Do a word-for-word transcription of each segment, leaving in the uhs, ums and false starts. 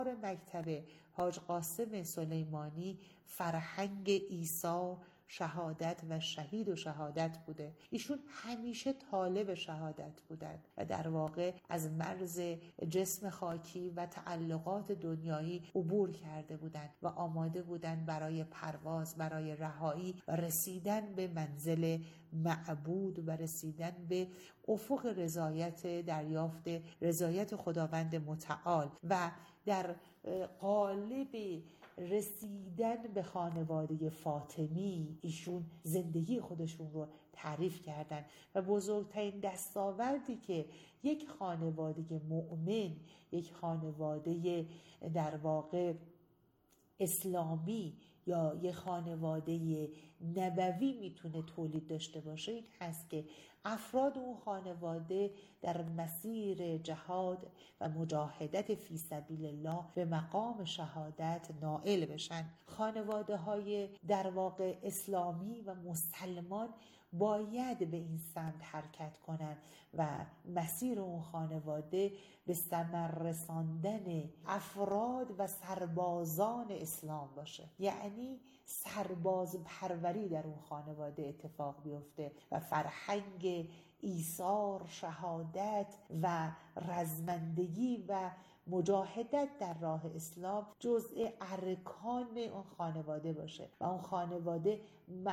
مکتب حاج قاسم سلیمانی فرهنگ ایثار، شهادت و شهید و شهادت بوده. ایشون همیشه طالب شهادت بودند و در واقع از مرز جسم خاکی و تعلقات دنیایی عبور کرده بودند و آماده بودند برای پرواز، برای رهایی و رسیدن به منزل معبود و رسیدن به افق رضایت، دریافت رضایت خداوند متعال. و در قالب رسیدن به خانواده فاطمی ایشون زندگی خودشون رو تعریف کردن و بزرگترین دستاوردی که یک خانواده مؤمن، یک خانواده در واقع اسلامی یا یه خانواده نبوی میتونه تولید داشته باشه این هست که افراد اون خانواده در مسیر جهاد و مجاهدت فی سبیل الله به مقام شهادت نائل بشن. خانواده های در واقع اسلامی و مسلمان باید به این سمت حرکت کنن و مسیر اون خانواده به ثمر رساندن افراد و سربازان اسلام باشه، یعنی سرباز پروری در اون خانواده اتفاق بیفته و فرهنگ ایثار، شهادت و رزمندگی و مجاهدت در راه اسلام جزء ارکان اون خانواده باشه و اون خانواده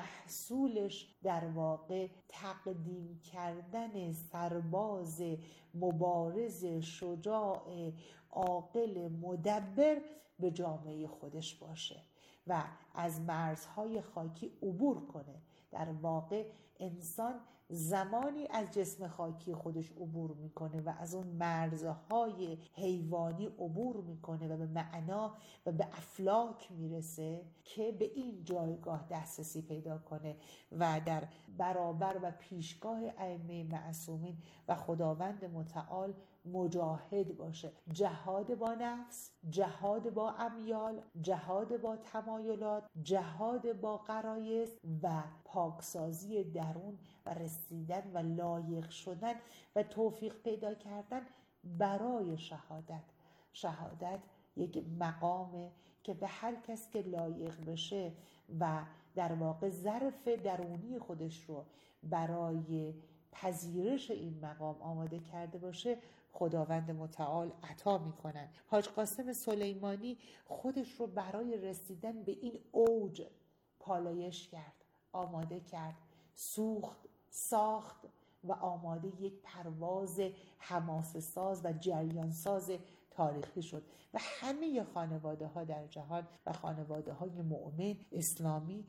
محصولش در واقع تقدیم کردن سرباز مبارز، شجاع، عاقل، مدبر به جامعه خودش باشه و از مرزهای خاکی عبور کنه. در واقع انسان زمانی از جسم خاکی خودش عبور میکنه و از اون مرزهای حیوانی عبور میکنه و به معنا و به افلاک میرسه که به این جایگاه دسترسی پیدا کنه و در برابر و پیشگاه ائمه معصومین و خداوند متعال مجاهد باشه. جهاد با نفس، جهاد با امیال، جهاد با تمایلات، جهاد با غرایز و پاکسازی درون و رسیدن و لایق شدن و توفیق پیدا کردن برای شهادت. شهادت یک مقامه که به هر کس که لایق بشه و در واقع ظرف درونی خودش رو برای پذیرش این مقام آماده کرده باشه خداوند متعال عطا میکنن. حاج قاسم سلیمانی خودش رو برای رسیدن به این اوج پالایش کرد، آماده کرد، سوخت، ساخت و آماده یک پرواز حماسه ساز و جریان ساز تاریخی شد و همه خانواده ها در جهان و خانواده های مؤمن اسلامی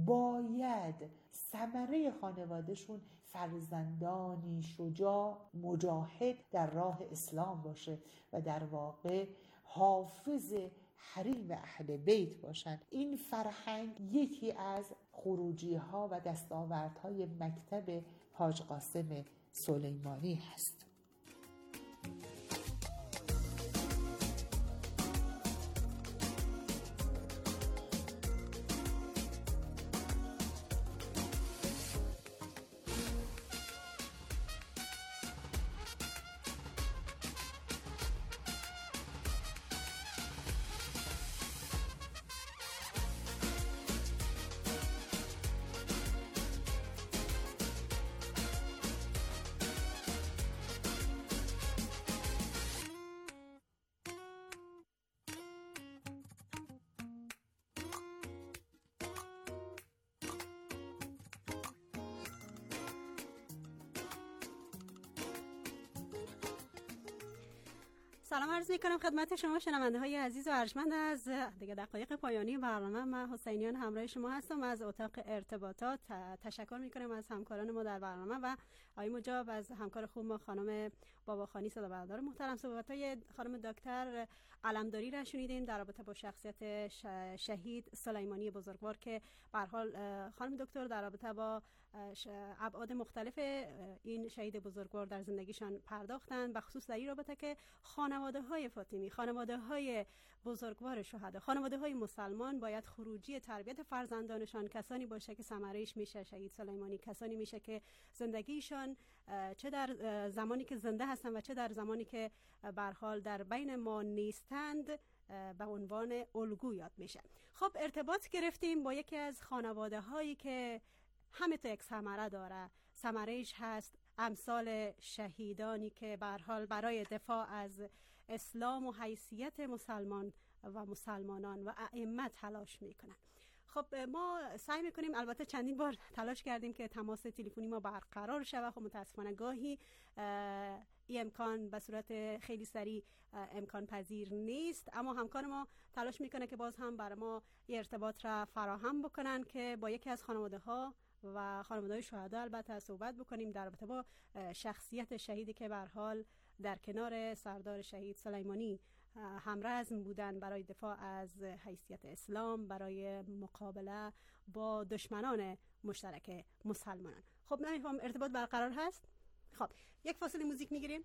باید ثمره خانوادهشون فرزندانی شجاع مجاهد در راه اسلام باشه و در واقع حافظ حریم اهل بیت باشند. این فرهنگ یکی از خروجی ها و دستاوردهای مکتب حاج قاسم سلیمانی هست. سلام عرض می‌کنم خدمت شما شنونده های عزیز و ارجمند. از دیگه دقایق پایانی برنامه من حسینیان همراه شما هستم. از اتاق ارتباطات تشکر می‌کنم از همکاران ما در برنامه و آقای مجاب، از همکار خوب ما خانم باباخانی صدا بردار محترم. صحبت‌های خانم دکتر علمداری را شنیدیم در رابطه با شخصیت شهید سلیمانی بزرگوار که به هر حال خانم دکتر در رابطه با ابعاد مختلف این شهید بزرگوار در زندگیشان پرداختند، بخصوص در این رابطه که خانواده‌های فاطمی، خانواده‌های بزرگوار شهدا، خانواده‌های مسلمان باید خروجی تربیت فرزندانشان کسانی باشه که ثمره‌اش میشه شهید سلیمانی، کسانی میشه که زندگیشان چه در زمانی که زنده هستند و چه در زمانی که به هر حال در بین ما نیستند به عنوان الگو یاد میشه. خب ارتباط گرفتیم با یکی از خانواده هایی که همه تا یک ثمره داره. ثمرهش هست امثال شهیدانی که به هر حال برای دفاع از اسلام و حیثیت مسلمان و مسلمانان و ائمه تلاش میکنن. خب ما سعی میکنیم، البته چندین بار تلاش کردیم که تماس تلفنی ما برقرار شه و خب متاسفانه گاهی این امکان به صورت خیلی سریع امکان پذیر نیست، اما همکار ما تلاش میکنه که باز هم برای ما یه ارتباط را فراهم بکنن که با یکی از خانواده ها و خانواده های شهدا البته صحبت بکنیم در رابطه با شخصیت شهیدی که به هر حال در کنار سردار شهید سلیمانی همرزم بودن برای دفاع از حیثیت اسلام، برای مقابله با دشمنان مشترک مسلمانان. خب نمیفهم ارتباط برقرار هست؟ خب یک فاصله موزیک میگیریم.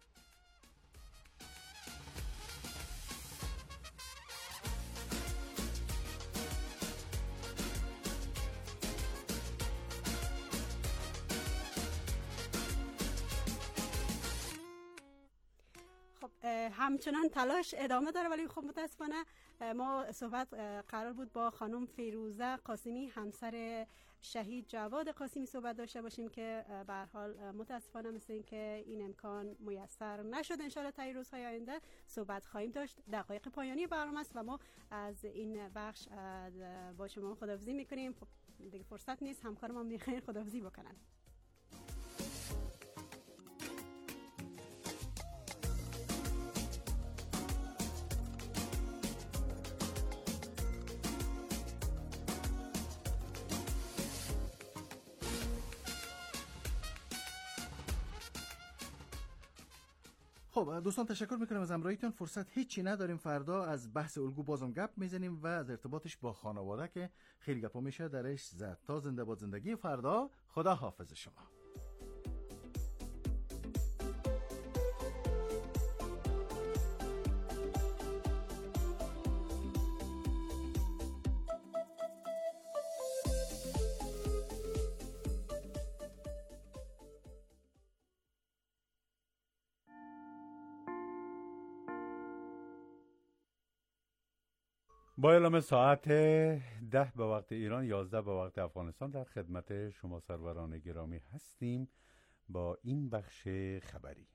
همچنان تلاش ادامه داره، ولی خب متاسفانه ما صحبت قرار بود با خانم فیروزه قاسمی همسر شهید جواد قاسمی صحبت داشته باشیم که به هر حال متاسفانه مثل این که این امکان میسر نشد. ان شاءالله تا روزهای آینده صحبت خواهیم داشت. دقایق پایانی برنامه است و ما از این بخش با شما خداحافظی میکنیم. خب دیگه فرصت نیست، همکار ما میخواین خداحافظی بکنن. خب دوستان تشکر میکنم از همراهیتون. فرصت هیچی نداریم، فردا از بحث الگو بازم گپ میزنیم و از ارتباطش با خانواده که خیلی گپا میشه درش زد. تا زنده باد زندگی فردا. خدا حافظ شما. با اعلام ساعت ده به وقت ایران، یازده به وقت افغانستان در خدمت شما سروران گرامی هستیم با این بخش خبری.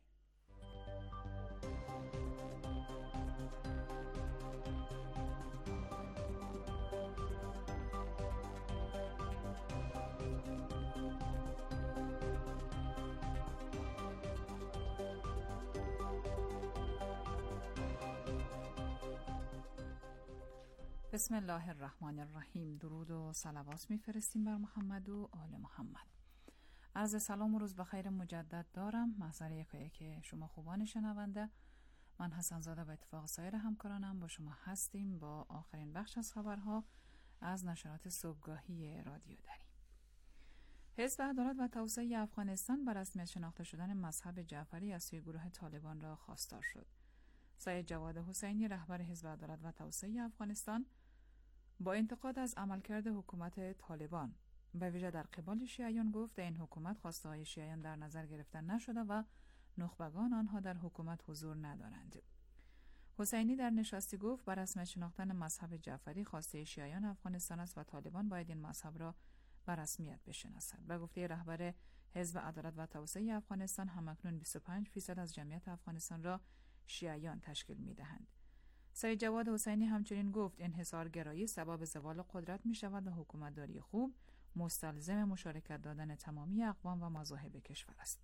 بسم الله الرحمن الرحیم. درود و صلوات میفرستیم بر محمد و آل محمد. عرض سلام و روز بخیر مجدد دارم. محضر یکایی که شما خوبان شنونده، من حسن زاده و اتفاق سایر همکارانم با شما هستیم با آخرین بخش از خبرها از نشرات صبحگاهی رادیو دری. حزب عدالت و توسعه افغانستان بر رسمیت شناخته شدن مذهب جعفری از سوی گروه طالبان را خواستار شد. سید جواد حسینی رهبر حزب عدالت و توسعه افغانستان با انتقاد از عملکرد حکومت طالبان به ویژه در قبال شیعیان گفت این حکومت خواسته های شیعیان در نظر گرفته نشده و نخبگان آنها در حکومت حضور ندارند. حسینی در نشستی گفت بر رسمیت شناختن مذهب جعفری خواسته شیعیان افغانستان است و طالبان باید این مذهب را بر رسمیت بشناسد. به گفته رهبر حزب عدالت و توسعه افغانستان همکنون بیست و پنج درصد از جمعیت افغانستان را شیعیان تشکیل می‌دهند. سید جواد حسینی همچنین گفت انحصارگرایی سبب زوال قدرت می‌شود و حکومتداری خوب مستلزم مشارکت دادن تمامی اقوام و مذاهب کشور است.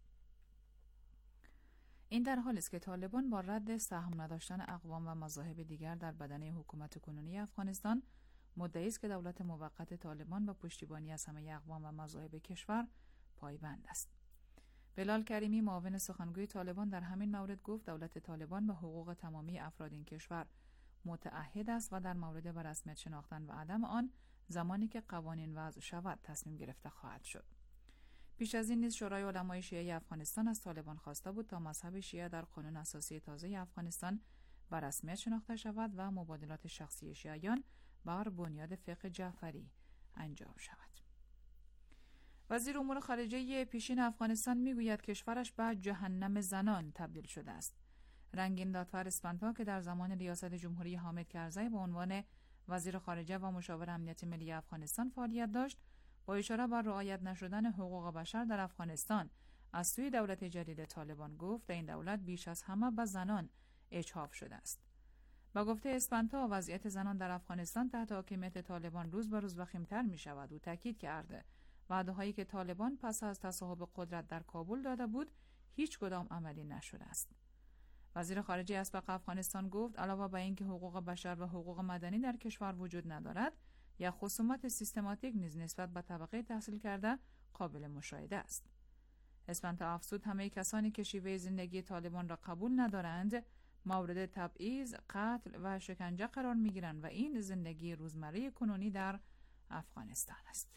این در حالی است که طالبان با رد سهم نداشتن اقوام و مذاهب دیگر در بدنه حکومت کنونی افغانستان مدعی است که دولت موقت طالبان با پشتیبانی از همه اقوام و مذاهب کشور پایبند است. بلال کریمی معاون سخنگوی طالبان در همین مورد گفت دولت طالبان به حقوق تمامی افراد این کشور متعهد است و در مورد به رسمیت شناختن و عدم آن زمانی که قوانین وضع شود تصمیم گرفته خواهد شد. پیش از این نیز شورای علمای شیعه افغانستان از طالبان خواسته بود تا مذهب شیعه در قانون اساسی تازه افغانستان به رسمیت شناخته شود و مبادلات شخصی شیعیان بر بنیاد فقه جعفری انجام شود. وزیر امور خارجه پیشین افغانستان میگوید کشورش به جهنم زنان تبدیل شده است. رنگین دادفر اسپانتا که در زمان ریاست جمهوری حامد کرزی به عنوان وزیر خارجه و مشاور امنیت ملی افغانستان فعالیت داشت، با اشاره بر رعایت نشدن حقوق بشر در افغانستان از سوی دولت جدید طالبان گفت در این دولت بیش از همه به زنان اجحاف شده است. با گفته اسپانتا وضعیت زنان در افغانستان تحت حاکمیت طالبان روز به روز وخیم‌تر می‌شود و تاکید کرده وعده‌هایی که طالبان پس از تصاحب قدرت در کابل داده بود هیچ کدام عملی نشده است. وزیر خارجه اسبق افغانستان گفت علاوه بر اینکه حقوق بشر و حقوق مدنی در کشور وجود ندارد، یا خصومت سیستماتیک نیز نسبت به طبقه تحصیل کرده قابل مشاهده است. اسپانتا افزود همه کسانی که شیوه زندگی طالبان را قبول ندارند مورد تبعیض، قتل و شکنجه قرار می‌گیرند و این زندگی روزمره کنونی در افغانستان است.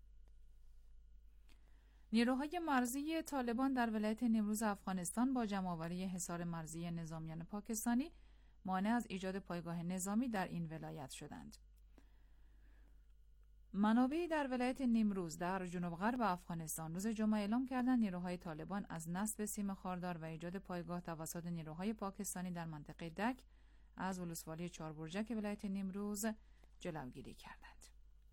نیروهای مرزی طالبان در ولایت نیمروز افغانستان با جمع‌آوری حصار مرزی نظامیان پاکستانی مانع از ایجاد پایگاه نظامی در این ولایت شدند. منابعی در ولایت نیمروز در جنوب غرب افغانستان روز جمعه اعلام کردند نیروهای طالبان از نصب سیم خاردار و ایجاد پایگاه توسط نیروهای پاکستانی در منطقه دک از ولسوالی چهاربرجک ولایت نیمروز جلوگیری کردند.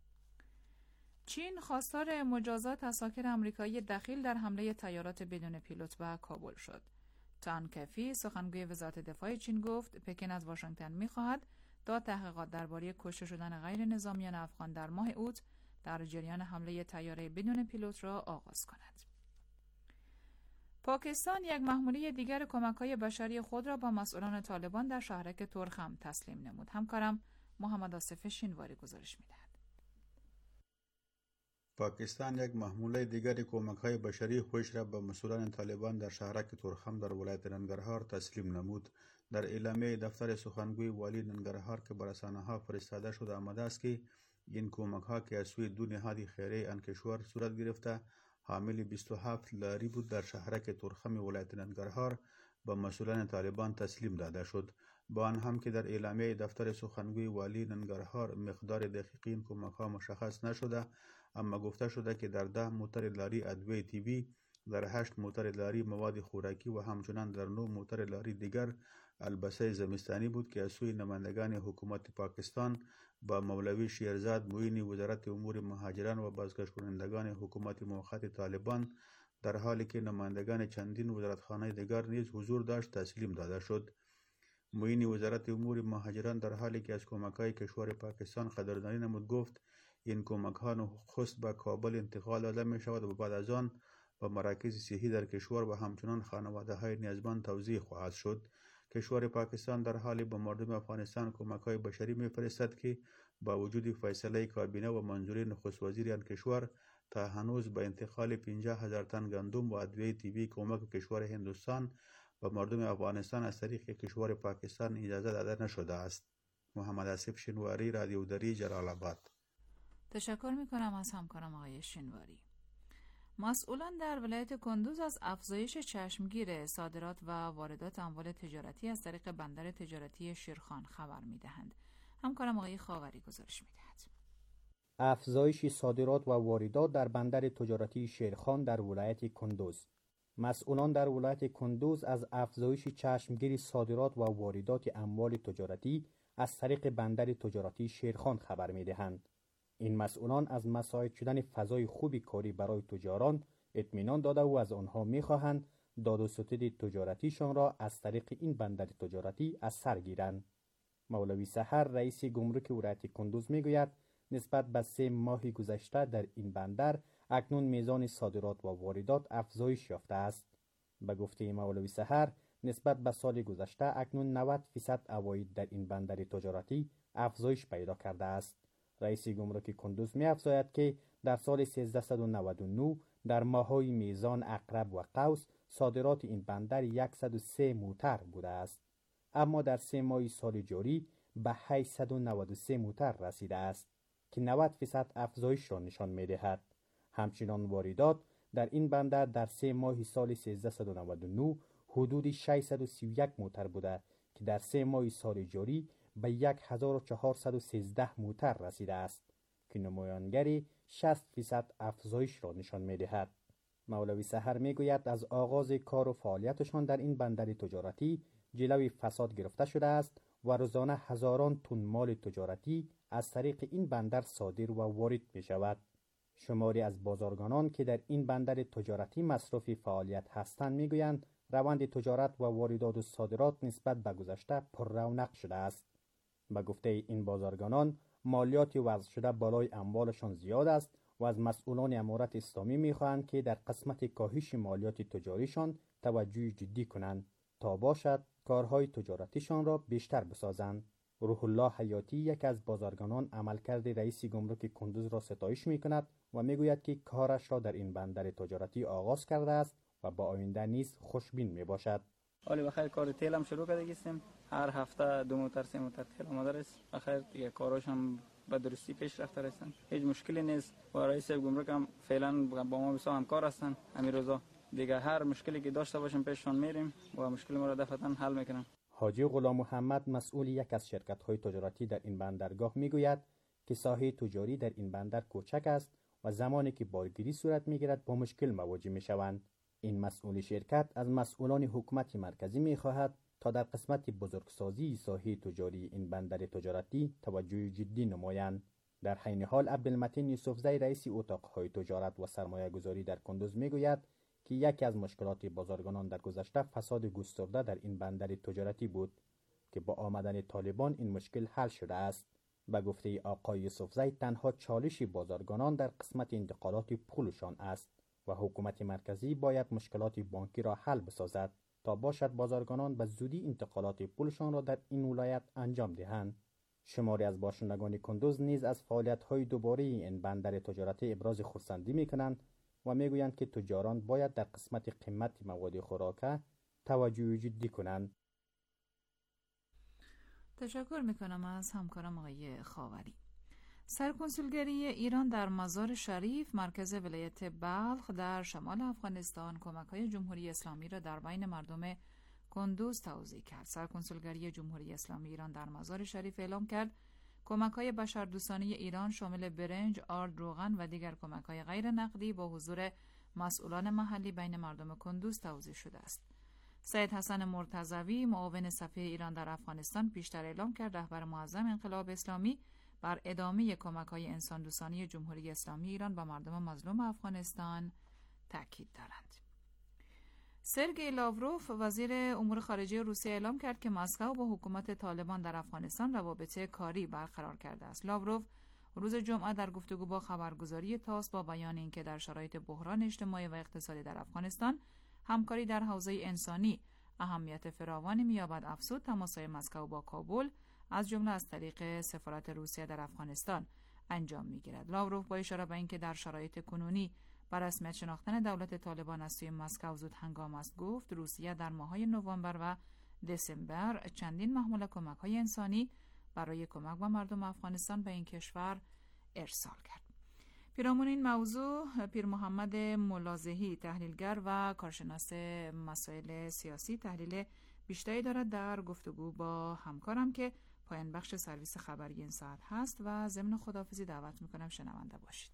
چین خواستار مجازات اساکر آمریکایی دخیل در حمله طیارات بدون پیلوت به کابل شد. تان کفی سخنگوی وزارت دفاع چین گفت پکن از واشنگتن می‌خواهد تا تحقیقات درباره کشته شدن غیر نظامیان افغان در ماه اوت در جریان حمله طیاره بدون پیلوت را آغاز کند. پاکستان یک محموله دیگر کمک‌های بشری خود را با مسئولان طالبان در شهرک ترخم تسلیم نمود. همکارم محمد آصف شینواری گزارش می‌دهد. پاکستان یک محموله دیگر کمک‌های بشری خود را به مسئولان طالبان در شهرک ترخم در ولایت ننگرهار تسلیم نمود. در اعلامیه دفتر سخنگوی والی ننگرهار که بر رسانه‌ها فرستاده شده آمده است که این کمک‌ها که از سوی دو نهاد خیریه آن کشور صورت گرفته حامل بیست و هفت لاری بود در شهرک ترخم ولایت ننگرهار به مسئولان طالبان تسلیم داده شد. با آن هم که در اعلامیه دفتر سخنگوی والی ننگرهار مقدار دقیق این کمک‌ها مشخص نشده، اما گفته شده که در ده موتر لاری ادویه طبی، در هشت موتر لاری مواد خوراکی و همچنان در نه موتر لاری دیگر البسه زمستانی بود که از سوی نمایندگان حکومت پاکستان با مولوی شیرزاد معین وزارت امور مهاجران و بازگشت کنندگان حکومت موقت طالبان در حالی که نمایندگان چندین وزارتخانه دیگر نیز حضور داشت تسلیم داده شد. معین وزارت امور مهاجران در حالی که از کمک‌های کشور پاکستان قدردانی نمود گفت این کمک‌ها نخست به کابل انتقال داده می شود و بعد از آن به مراکز صحی در کشور و همچنان خانواده‌های نیازمند توزیع خواهد شد. کشور پاکستان در حالی به مردم افغانستان کمک‌های بشری می‌فرستد که با وجود فیصله کابینه و منظوری نخست وزیر آن کشور تا هنوز به انتقال پنجاه هزار تن گندم و ادویه طبی کمک کشور هندوستان به مردم افغانستان از طریق کشور پاکستان اجازه داده نشده است. محمد آصف شینواری، رادیو دری، جلال آباد. تشکر می‌کنم از همکارم آقای شینواری. مسئولان در ولایت کندوز از افزایش چشمگیر صادرات و واردات اموال تجارتی از طریق بندر تجارتی شیرخان خبر می‌دهند. همکارم آقای خاوری گزارش می‌دهد. افزایش صادرات و واردات در بندر تجارتی شیرخان در ولایت کندوز. مسئولان در ولایت کندوز از افزایش چشمگیر صادرات و واردات اموال تجارتی از طریق بندر تجارتی شیرخان خبر می‌دهند. این مسئولان از مساعد شدن فضای خوبی کاری برای تجاران اطمینان داده و از آنها می‌خواهند داد و ستد تجارتیشان را از طریق این بندر تجارتی از سر گیرند. مولوی سحر رئیس گمرک ولایت کندوز میگوید نسبت به سه ماه گذشته در این بندر اکنون میزان صادرات و واردات افزایش یافته است. به گفته مولوی سحر نسبت به سال گذشته اکنون نود فیصد عواید در این بندر تجارتی افزایش پیدا کرده است. رئیس گمرک کندوز می افزاید که در سال سیزده نود و نه در ماه‌های میزان، عقرب و قوس صادرات این بندر صد و سه موتر بوده است، اما در سه ماه سال جاری به هشتصد و نود و سه موتر رسیده است که نود فیصد افزایش را نشان می دهد. همچنان واردات در این بندر در سه ماه سال سیزده نود و نه حدود ششصد و سی و یک موتر بوده که در سه ماه سال جاری به هزار و چهارصد و سیزده موتر رسیده است که نمایانگری شصت فیصد افزایش را نشان می دهد. مولوی سحر می گوید از آغاز کار و فعالیتشان در این بندر تجارتی جلوی فساد گرفته شده است و روزانه هزاران تن مال تجارتی از طریق این بندر صادر و وارد می شود. شماری از بازرگانان که در این بندر تجارتی مصروف فعالیت هستند می گویند روند تجارت و واردات و صادرات نسبت به گذشته پر رونق شده است. به گفته این بازرگانان مالیات وضع شده بالای اموالشان زیاد است و از مسئولان امارت اسلامی می خواهند که در قسمت کاهش مالیات تجاریشان توجه جدی کنند تا باشد کارهای تجارتیشان را بیشتر بسازند. روح الله حیاتی یک از بازرگانان عملکرد رئیس گمرک کندوز را ستایش می کند و می گوید که کارش را در این بندر تجارتی آغاز کرده است و با آینده نیز خوشبین می باشد. حالی بخیر کار تیل هم شروع کرده گیستیم. هر هفته دو موتر سه موتر تیل آماده است. بخیر دیگه کاراش هم به درستی پیش رفته هستند. هیچ مشکلی نیست و رئیس گمرک هم فعلا با ما بسیار همکار هستند. همین روزا دیگه هر مشکلی که داشته باشیم پیششان میریم و مشکل ما را دفعتاً حل میکنن. حاجی غلام محمد مسئول یک از شرکت‌های تجارتی در این بندرگاه میگوید که ساحه تجاری در این بندر کوچک است و زمانی که بارگیری صورت میگیرد با مشکل مواجه میشوند. این مسئول شرکت از مسئولان حکومت مرکزی میخواهد تا در قسمت بزرگسازی ساحه تجاری این بندر تجارتی توجه جدی نمایند. در حین حال عبدالمتین یوسفزی رئیس اتاق‌های تجارت و سرمایه گذاری در کندوز میگوید که یکی از مشکلات بازرگانان در گذشته فساد گسترده در این بندر تجارتی بود که با آمدن طالبان این مشکل حل شده است. به گفته آقای یوسفزی تنها چالش بازرگانان در قسمت انتقالات پولشان است و حکومت مرکزی باید مشکلات بانکی را حل بسازد تا باشد بازرگانان به زودی انتقالات پولشان را در این ولایت انجام دهند. شماری از باشندگان کندوز نیز از فعالیت‌های دوباره این بندر تجارتی ابراز خرسندی می‌کنند و میگویند که تجاران باید در قسمت قیمت مواد خوراکه توجه جدی کنند. تشکر میکنم از همکارم آقای خاوری. سرکنسولگری ایران در مزار شریف مرکز ولایت بلخ در شمال افغانستان کمک‌های جمهوری اسلامی را در بین مردم کندوز توزیع کرد. سرکنسولگری جمهوری اسلامی ایران در مزار شریف اعلام کرد کمک‌های بشردوستانه ایران شامل برنج، آرد، روغن و دیگر کمک‌های غیر نقدی با حضور مسئولان محلی بین مردم کندوز توزیع شده است. سید حسن مرتضوی معاون سفیر ایران در افغانستان پیشتر اعلام کرد رهبر معظم انقلاب اسلامی بر ادامه کمک‌های انسان‌دوستانه جمهوری اسلامی ایران به مردم مظلوم افغانستان تاکید دارند. سرگئی لاوروف وزیر امور خارجه روسیه اعلام کرد که مسکو با حکومت طالبان در افغانستان روابط کاری برقرار کرده است. لاوروف روز جمعه در گفتگو با خبرگزاری تاس با بیان اینکه در شرایط بحران اجتماعی و اقتصادی در افغانستان همکاری در حوزه انسانی اهمیت فراوانی می‌یابد افزود تماس‌های مسکو با کابل از جمله از طریق سفارت روسیه در افغانستان انجام می‌گیرد. لاوروف با اشاره به اینکه در شرایط کنونی بر رسمیت شناختن دولت طالبان از سوی مسکو زود هنگام است گفت روسیه در ماه‌های نوامبر و دسامبر چندین محموله کمک‌های انسانی برای کمک به مردم افغانستان به این کشور ارسال کرد. پیرامون این موضوع پیر محمد ملازهی تحلیلگر و کارشناس مسائل سیاسی تحلیل بیشتری دارد در گفتگو با همکارم که پایان بخش سرویس خبری این ساعت هست و ضمن خداحافظی دعوت میکنم شنونده باشید.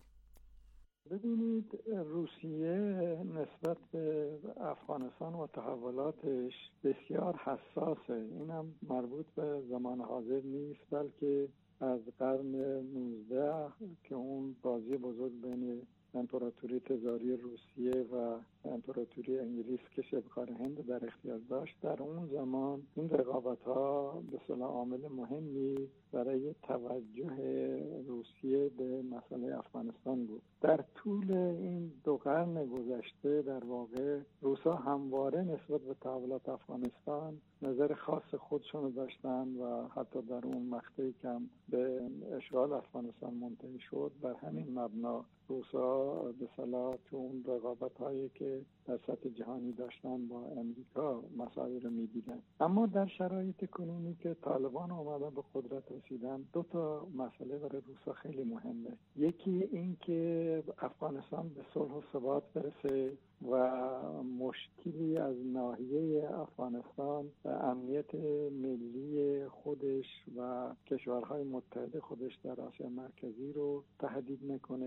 ببینید روسیه نسبت به افغانستان و تحولاتش بسیار حساسه. اینم مربوط به زمان حاضر نیست بلکه از قرن نوزده که اون بازی بزرگ بین امپراتوری تزاری روسیه و امپراتوری انگلیس که شبه‌خار هند در اختیار داشت، در اون زمان این رقابت‌ها به اصطلاح عامل مهمی برای توجه روسیه به مسئله افغانستان بود. در طول این دو قرن گذشته در واقع روسا همواره نسبت به تحولات افغانستان نظر خاص خودشون داشتن و حتی در اون مقطعی که هم به اشغال افغانستان منتهی شد بر همین مبنا روسا به اصطلاح تو اون رقابت‌هایی که در سطح جهانی داشتن با امریکا مسائل رو می‌دیدن. اما در شرایط کنونی که طالبان اومدن به قدرت رسیدن دو تا مسئله برای روسا خیلی مهمه. یکی این که افغانستان به صلح و ثبات برسه و مشکلی از ناحیه افغانستان و امنیت ملی خودش و کشورهای متحد خودش در آسیا مرکزی رو تهدید نکنه.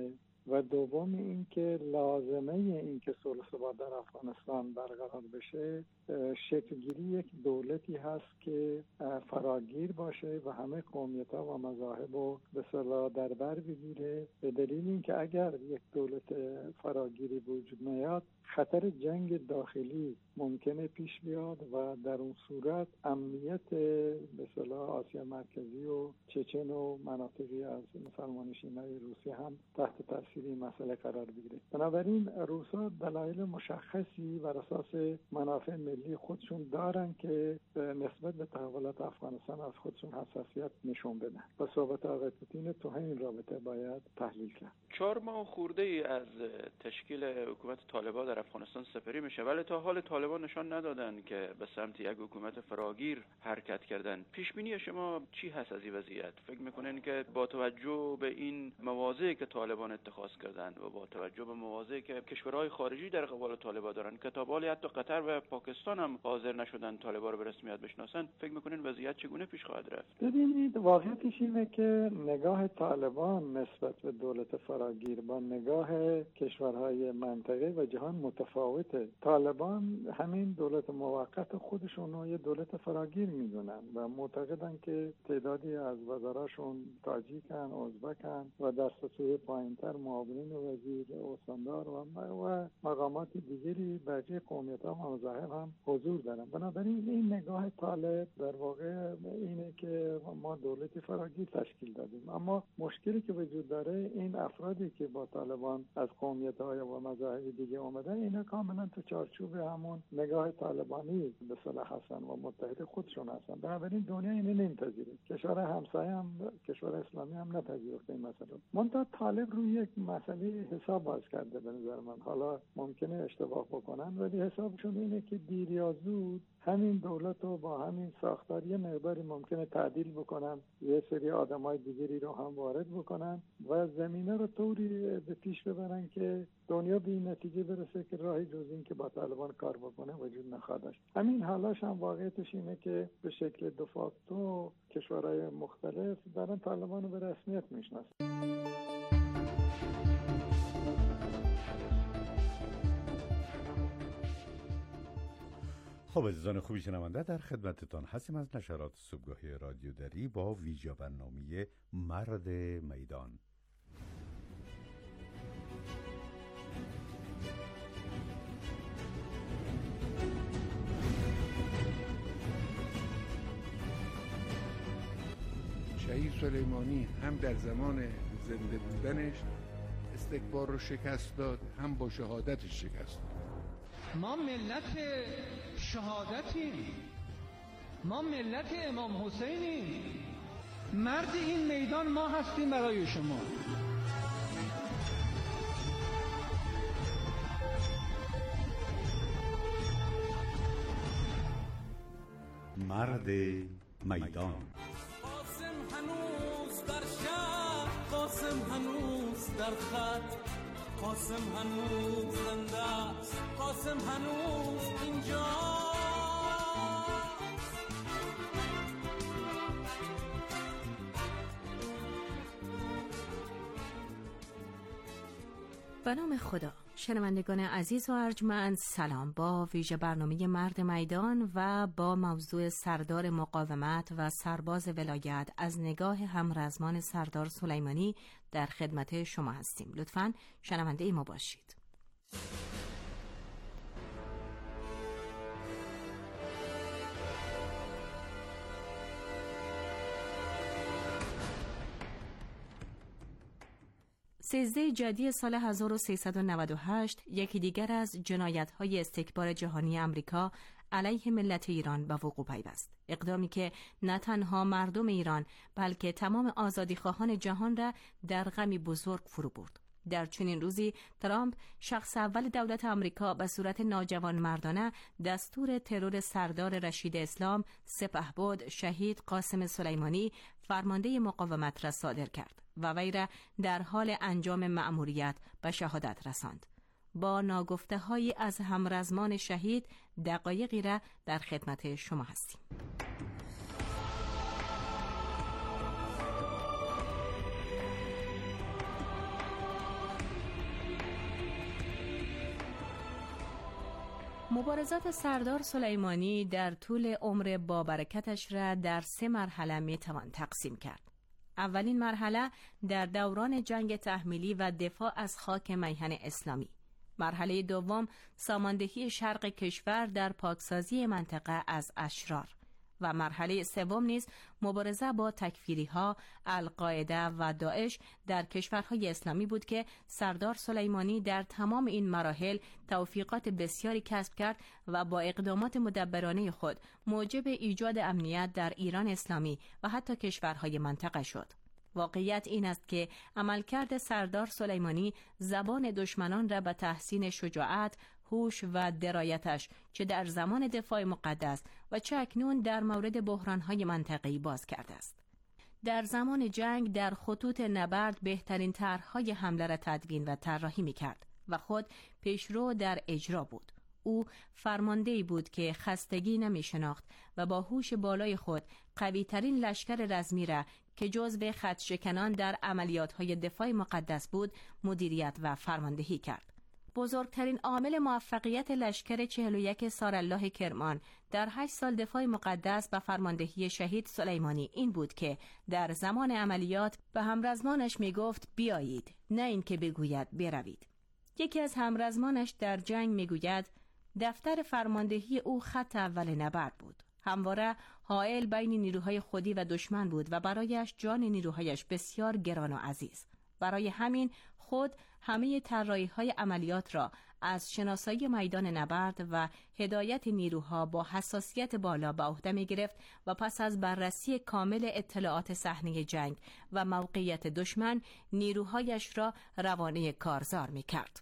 و دوم اینکه لازمه این که صلح ثبات در افغانستان برقرار بشه شکلگیری یک دولتی هست که فراگیر باشه و همه قومیت‌ها و مذاهب رو به اصطلاح در بر بگیره، به دلیل اینکه اگر یک دولت فراگیری وجود نیاد خطر جنگ داخلی ممکنه پیش بیاد و در اون صورت امنیت به اصطلاح آسیا مرکزی و چچن و مناطقی از مسلمانشینای روسیه هم تحت تاثیر این مسئله قرار بگیره. بنابراین روسا دلایل مشخصی بر اساس منافع ملی خودشون دارن که نسبت به تحولات افغانستان از خودشون حساسیت نشون بدن و صحبت آقای پوتین تو همین رابطه باید تحلیل کرد. چهار ماه خورده ای از تشکیل حکومت طالبان در افغانستان سپری میشه، ولی تا حال طالبان نشان ندادن که به سمت یک حکومت فراگیر حرکت کردن. پیش بینی شما چی هست از این وضعیت؟ فکر میکنین که با توجه به این مواضعی که طالبان اتخاذ کردن و با توجه به مواضعی که کشورهای خارجی در قبال طالبان دارن که تا به حال حتی قطر و پاکستان هم حاضر نشدن طالبان رو به رسمیت بشناسن، فکر میکنین وضعیت چگونه پیش خواهد رفت؟ ببینید واقعیتش اینه که نگاه طالبان نسبت به دولت فراگیر با نگاه کشورهای منطقه و جهان متفاوته. طالبان همین دولت موقت خودشون رو یه دولت فراگیر میدونن و معتقدن که تعدادی از وزراشون تاجیکن، ازبکن و در سطوح پایینتر معاونین وزیر، استاندار و مقامات دیگری بقیه قومیت‌ها و مذاهب هم حضور دارن. بنابراین این نگاه طالب در واقع اینه که ما دولتی فراگیر تشکیل دادیم، اما مشکلی که وجود داره این افرادی که با طالبان از قومیت‌های و مذاهب دیگه اومدن اینا کاملا تو چارچوب همون نگاه طالبانی به صلاح هستن و متحد خودشون هستن. بنابراین دنیا اینو نمیپذیره. کشور همسایه هم کشور اسلامی هم نپذیرفته این مسئله. منتها طالب روی یک مسئله حساب باز کرده به نظر من. حالا ممکنه اشتباه بکنن ولی حسابشون اینه که دیر یا زود همین دولت رو با همین ساختار یه مقداری ممکنه تعدیل بکنن، یه سری آدمای دیگری رو هم وارد بکنن و زمینه رو طوری به پیش ببرن که دنیا به این نتیجه برسه که راهی جز این که با طالبان کار بکنه وجود نخواهد داشت. همین حالاش هم واقعیتش اینه که به شکل دو فاکتو کشورهای مختلف دارن طالبان رو به رسمیت میشناسن. خب عزیزان خوبی شنونده، در خدمتتان هستیم از نشرات صبحگاهی رادیو دری با ویژه برنامه مرد میدان. شهید سلیمانی هم در زمان زنده بودنش استکبار رو شکست داد، هم با شهادتش شکست داد. ما ملت شهادتیم، ما ملت امام حسینیم، مرد این میدان ما هستیم برای شما. مرد میدان. قاسم هنوز در شهر، قاسم هنوز در خط، قاسم هنوز زنده است، قاسم هنوز اینجا. به نام خدا. شنوندگان عزیز و ارجمند، سلام. با ویژه برنامه مرد میدان و با موضوع سردار مقاومت و سرباز ولایت از نگاه همرزمان سردار سلیمانی در خدمت شما هستیم. لطفاً شنونده ما باشید. سیزده جدی سال هزار و سیصد و نود و هشت یکی دیگر از جنایت‌های استکبار جهانی امریکا علیه ملت ایران به وقوع پیوست. اقدامی که نه تنها مردم ایران بلکه تمام آزادیخواهان جهان را در غمی بزرگ فرو برد. در چنین روزی ترامپ شخص اول دولت آمریکا به صورت ناجوان مردانه دستور ترور سردار رشید اسلام سپهبد شهید قاسم سلیمانی فرمانده مقاومت را صادر کرد و وی را در حال انجام مأموریت به شهادت رساند. با ناگفته هایی از همرزمان شهید دقایقی را در خدمت شما هستیم. مبارزات سردار سلیمانی در طول عمر بابرکتش را در سه مرحله میتوان تقسیم کرد. اولین مرحله در دوران جنگ تحمیلی و دفاع از خاک میهن اسلامی. مرحله دوم ساماندهی شرق کشور در پاکسازی منطقه از اشرار و مرحله سوم نیز مبارزه با تکفیری‌ها، القاعده و داعش در کشورهای اسلامی بود که سردار سلیمانی در تمام این مراحل توفیقات بسیاری کسب کرد و با اقدامات مدبرانه خود موجب ایجاد امنیت در ایران اسلامی و حتی کشورهای منطقه شد. واقعیت این است که عملکرد سردار سلیمانی زبان دشمنان را به تحسین شجاعت، هوش و درایتش چه در زمان دفاع مقدس و چه اکنون در مورد بحران‌های منطقه‌ای باز کرده است. در زمان جنگ در خطوط نبرد بهترین طرح‌های حمله را تدوین و طراحی می‌کرد و خود پیشرو در اجرا بود. او فرمانده‌ای بود که خستگی نمی‌شناخت و با هوش بالای خود قوی‌ترین لشکر رزمی را که جزو خط‌شکنان در عملیات‌های دفاع مقدس بود مدیریت و فرماندهی کرد. بزرگترین عامل موفقیت لشکر چهل و یک سارالله کرمان در هشت سال دفاع مقدس به فرماندهی شهید سلیمانی این بود که در زمان عملیات به همرزمانش می گفت بیایید، نه این که بگوید بروید. یکی از همرزمانش در جنگ می گوید دفتر فرماندهی او خط اول نبرد بود. همواره حائل بین نیروهای خودی و دشمن بود و برایش جان نیروهایش بسیار گران و عزیز. برای همین خود همه طراحی‌های عملیات را از شناسایی میدان نبرد و هدایت نیروها با حساسیت بالا به عهده می‌گرفت و پس از بررسی کامل اطلاعات صحنه جنگ و موقعیت دشمن نیروهایش را روانه کارزار می‌کرد.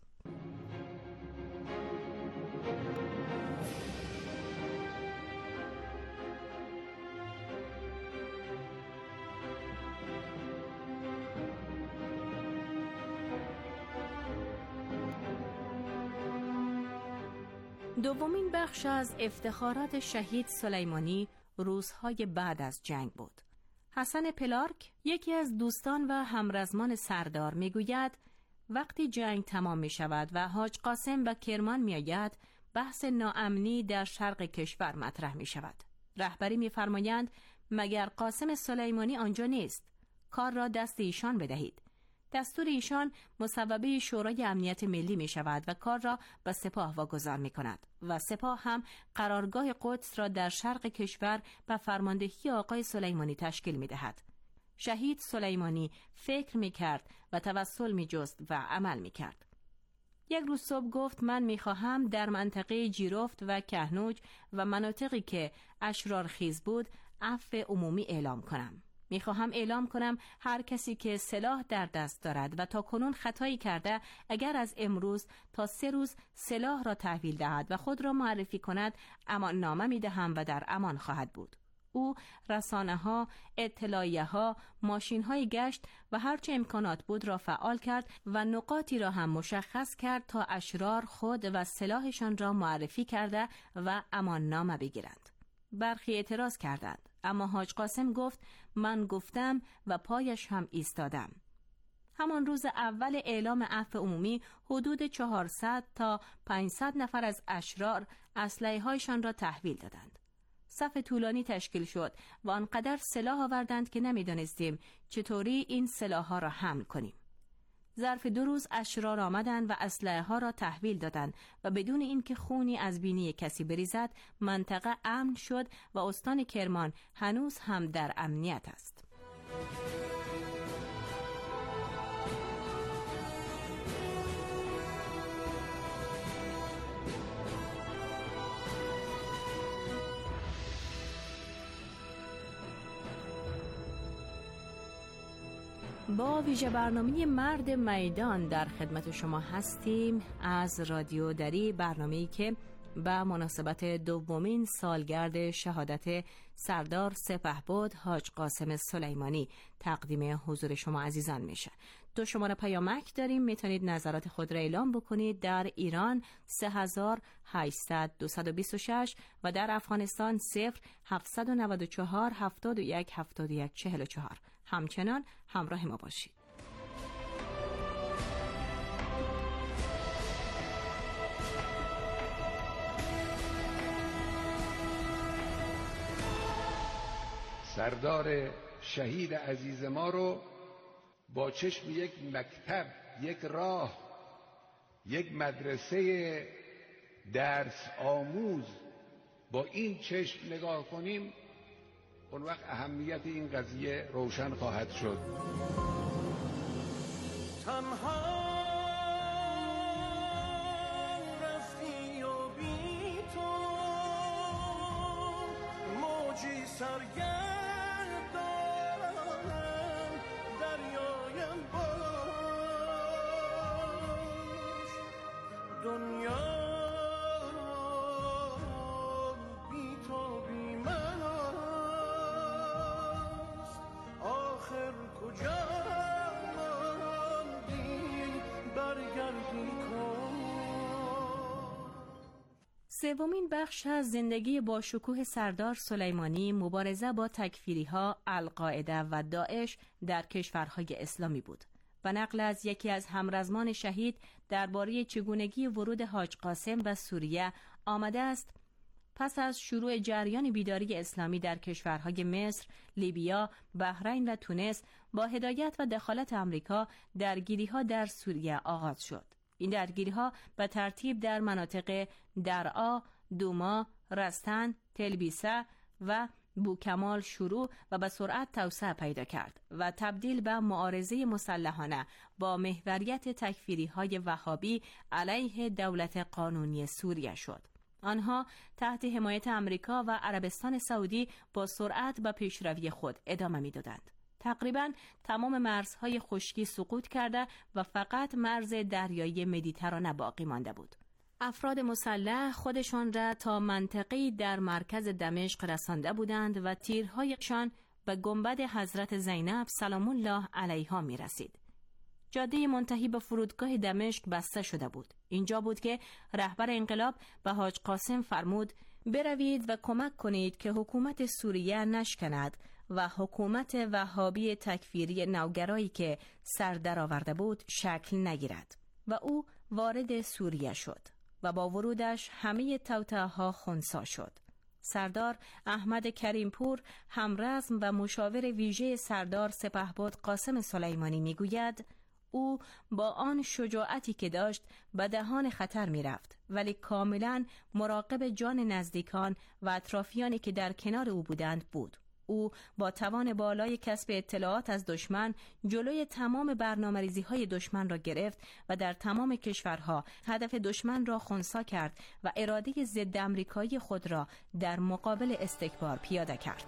دومین بخش از افتخارات شهید سلیمانی روزهای بعد از جنگ بود. حسن پلارک، یکی از دوستان و همرزمان سردار، میگوید وقتی جنگ تمام می شود و حاج قاسم به کرمان می آید، بحث ناامنی در شرق کشور مطرح می شود. رهبری می فرمایند مگر قاسم سلیمانی آنجا نیست؟ کار را دست ایشان بدهید. دستور ایشان مصوبه شورای امنیت ملی می شود و کار را به سپاه واگذار می کند و سپاه هم قرارگاه قدس را در شرق کشور به فرماندهی آقای سلیمانی تشکیل می دهد. شهید سلیمانی فکر می کرد و توسل می جست و عمل می کرد. یک روز صبح گفت من می خواهم در منطقه جیرفت و کهنوج و مناطقی که اشرار خیز بود عفو عمومی اعلام کنم. می خواهم اعلام کنم هر کسی که سلاح در دست دارد و تا کنون خطایی کرده اگر از امروز تا سه روز سلاح را تحویل دهد و خود را معرفی کند امان نامه می دهم و در امان خواهد بود. او رسانه ها، اطلاعیه ها، ماشین های گشت و هرچه امکانات بود را فعال کرد و نقاطی را هم مشخص کرد تا اشرار خود و سلاحشان را معرفی کرده و امان نامه بگیرند. برخی اعتراض کردند، اما حاج قاسم گفت من گفتم و پایش هم ایستادم. همان روز اول اعلام عفو عمومی حدود چهارصد تا پانصد نفر از اشرار اسلحه‌هایشان را تحویل دادند. صف طولانی تشکیل شد و آنقدر سلاح آوردند که نمی‌دانستیم چطوری این سلاح‌ها را حمل کنیم. ظرف دو روز اشرار آمدند و اسلحه‌ها را تحویل دادند و بدون اینکه خونی از بینی کسی بریزد منطقه امن شد و استان کرمان هنوز هم در امنیت است. با ویژه برنامه مرد میدان در خدمت شما هستیم از رادیو دری، برنامه‌ای که به مناسبت دومین سالگرد شهادت سردار سپهبد حاج قاسم سلیمانی تقدیم حضور شما عزیزان میشه. دو شماره پیامک داریم، میتونید نظرات خود را اعلام بکنید در ایران سه هزار و هشتصد دویست و بیست و شش و در افغانستان صفر هفتصد و نود و چهار هفتاد و یک هفتاد و یک چهل و چهار. همچنان همراه ما باشید. سردار شهید عزیز ما رو با چشم یک مکتب، یک راه، یک مدرسه درس آموز با این چشم نگاه کنیم، اون وقت اهمیت این قضیه روشن خواهد شد. تنها رفتی و بی تو موجی سرگردانم دریایم باش دنیا بی تو بی من است آخر کجا سومین بخش از زندگی با شکوه سردار سلیمانی مبارزه با تکفیری‌ها، القاعده و داعش در کشورهای اسلامی بود و نقل از یکی از همرزمان شهید درباره چگونگی ورود حاج قاسم به سوریه آمده است: پس از شروع جریان بیداری اسلامی در کشورهای مصر، لیبیا، بحرین و تونس با هدایت و دخالت آمریکا درگیری‌ها در سوریه آغاز شد. این درگیری‌ها به ترتیب در مناطق درعا، دوما، رستن، تلبیسه و بوکمال شروع و به سرعت توسعه پیدا کرد و تبدیل به معارضه مسلحانه با محوریت تکفیری‌های وهابی علیه دولت قانونی سوریه شد. آنها تحت حمایت آمریکا و عربستان سعودی با سرعت به پیشروی خود ادامه می‌دادند. تقریباً تمام مرزهای خشکی سقوط کرده و فقط مرز دریایی مدیترانه باقی مانده بود. افراد مسلح خودشان را تا منطقه‌ای در مرکز دمشق رسانده بودند و تیرهایشان به گنبد حضرت زینب سلام الله علیها می رسید. جاده منتهی به فرودگاه دمشق بسته شده بود. اینجا بود که رهبر انقلاب به حاج قاسم فرمود بروید و کمک کنید که حکومت سوریه نشکند و حکومت وهابی تکفیری نوگرایی که سر درآورده بود شکل نگیرد. و او وارد سوریه شد و با ورودش همه توطئه‌ها خنثی شد. سردار احمد کریمپور، همرزم و مشاور ویژه سردار سپهبد قاسم سلیمانی میگوید او با آن شجاعتی که داشت به دهان خطر می رفت، ولی کاملا مراقب جان نزدیکان و اطرافیانی که در کنار او بودند بود. او با توان بالای کسب اطلاعات از دشمن جلوی تمام برنامه‌ریزی های دشمن را گرفت و در تمام کشورها هدف دشمن را خنثی کرد و اراده ضد آمریکایی خود را در مقابل استکبار پیاده کرد.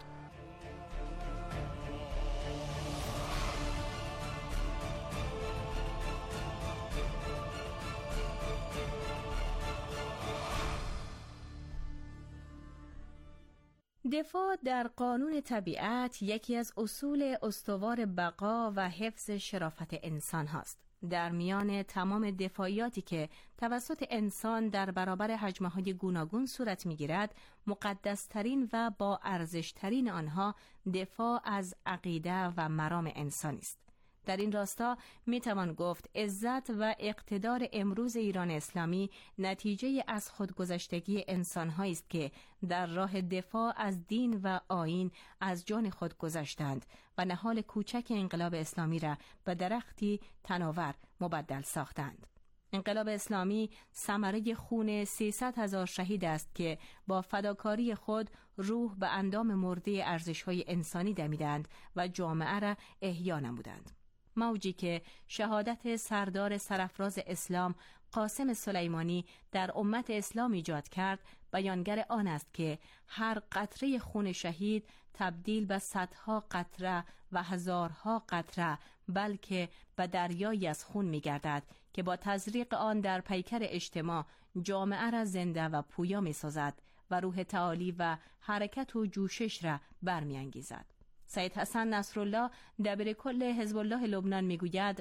دفاع در قانون طبیعت یکی از اصول استوار بقا و حفظ شرافت انسان هاست. در میان تمام دفاعیاتی که توسط انسان در برابر هجمه‌های گوناگون صورت می‌گیرد، مقدس‌ترین و با ارزش‌ترین آنها دفاع از عقیده و مرام انسانی است. در این راستا میتوان گفت عزت و اقتدار امروز ایران اسلامی نتیجه از خودگذشتگی انسان‌هایی است که در راه دفاع از دین و آیین از جان خود گذشتند و نهال کوچک انقلاب اسلامی را به درختی تناور مبدل ساختند. انقلاب اسلامی ثمره خون سیصد هزار شهید است که با فداکاری خود روح به اندام مرده ارزش‌های انسانی دمیدند و جامعه را احیا نمودند. موجی که شهادت سردار سرافراز اسلام قاسم سلیمانی در امت اسلام ایجاد کرد بیانگر آن است که هر قطره خون شهید تبدیل به صدها قطره و هزارها قطره بلکه به دریایی از خون می گردد که با تزریق آن در پیکر اجتماع جامعه را زنده و پویا می سازد و روح تعالی و حرکت و جوشش را برمی انگیزد. سید حسن نصرالله دبیر کل حزب الله لبنان میگوید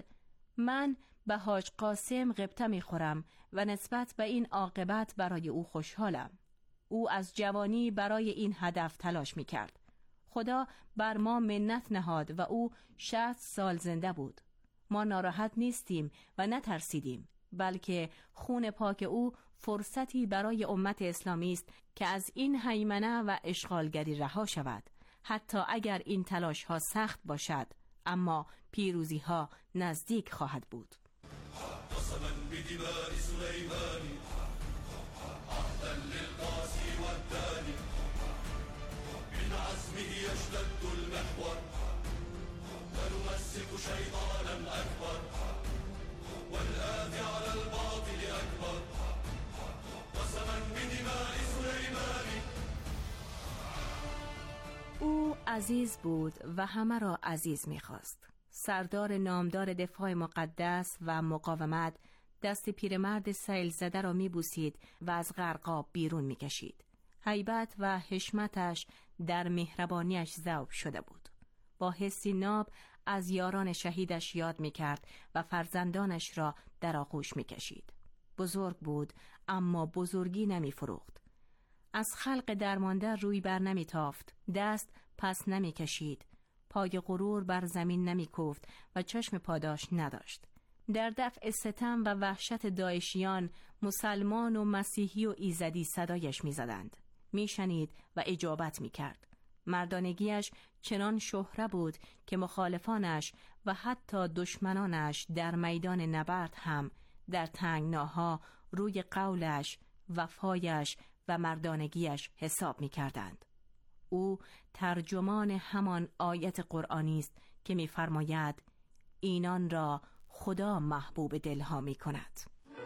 من به حاج قاسم غبطه میخورم و نسبت به این عاقبت برای او خوشحالم. او از جوانی برای این هدف تلاش میکرد. خدا بر ما منت نهاد و او شصت سال زنده بود. ما ناراحت نیستیم و نترسیدیم، بلکه خون پاک او فرصتی برای امت اسلامی است که از این هیمنه و اشغالگری رها شود. حتی اگر این تلاش ها سخت باشد، اما پیروزی ها نزدیک خواهد بود. او عزیز بود و همه را عزیز می‌خواست. سردار نامدار دفاع مقدس و مقاومت دست پیرمرد سیل زده را می‌بوسید و از غرقاب بیرون می‌کشید. هیبت و حشمتش در مهربانیش ذوب شده بود. با حسی ناب از یاران شهیدش یاد می‌کرد و فرزندانش را در آغوش می‌کشید. بزرگ بود اما بزرگی نمی‌فروخت. از خلق درمانده روی بر نمی تافت، دست پس نمی کشید، پای غرور بر زمین نمی کوفت و چشم پاداش نداشت. در دفع ستم و وحشت داعشیان مسلمان و مسیحی و ایزدی صدایش می زدند. می شنید و اجابت می کرد. مردانگیش چنان شهره بود که مخالفانش و حتی دشمنانش در میدان نبرد هم در تنگناها روی قولش، وفایش و مردانگیش حساب می کردند. او ترجمان همان آیت قرآنی است که می فرماید اینان را خدا محبوب دلها می کند.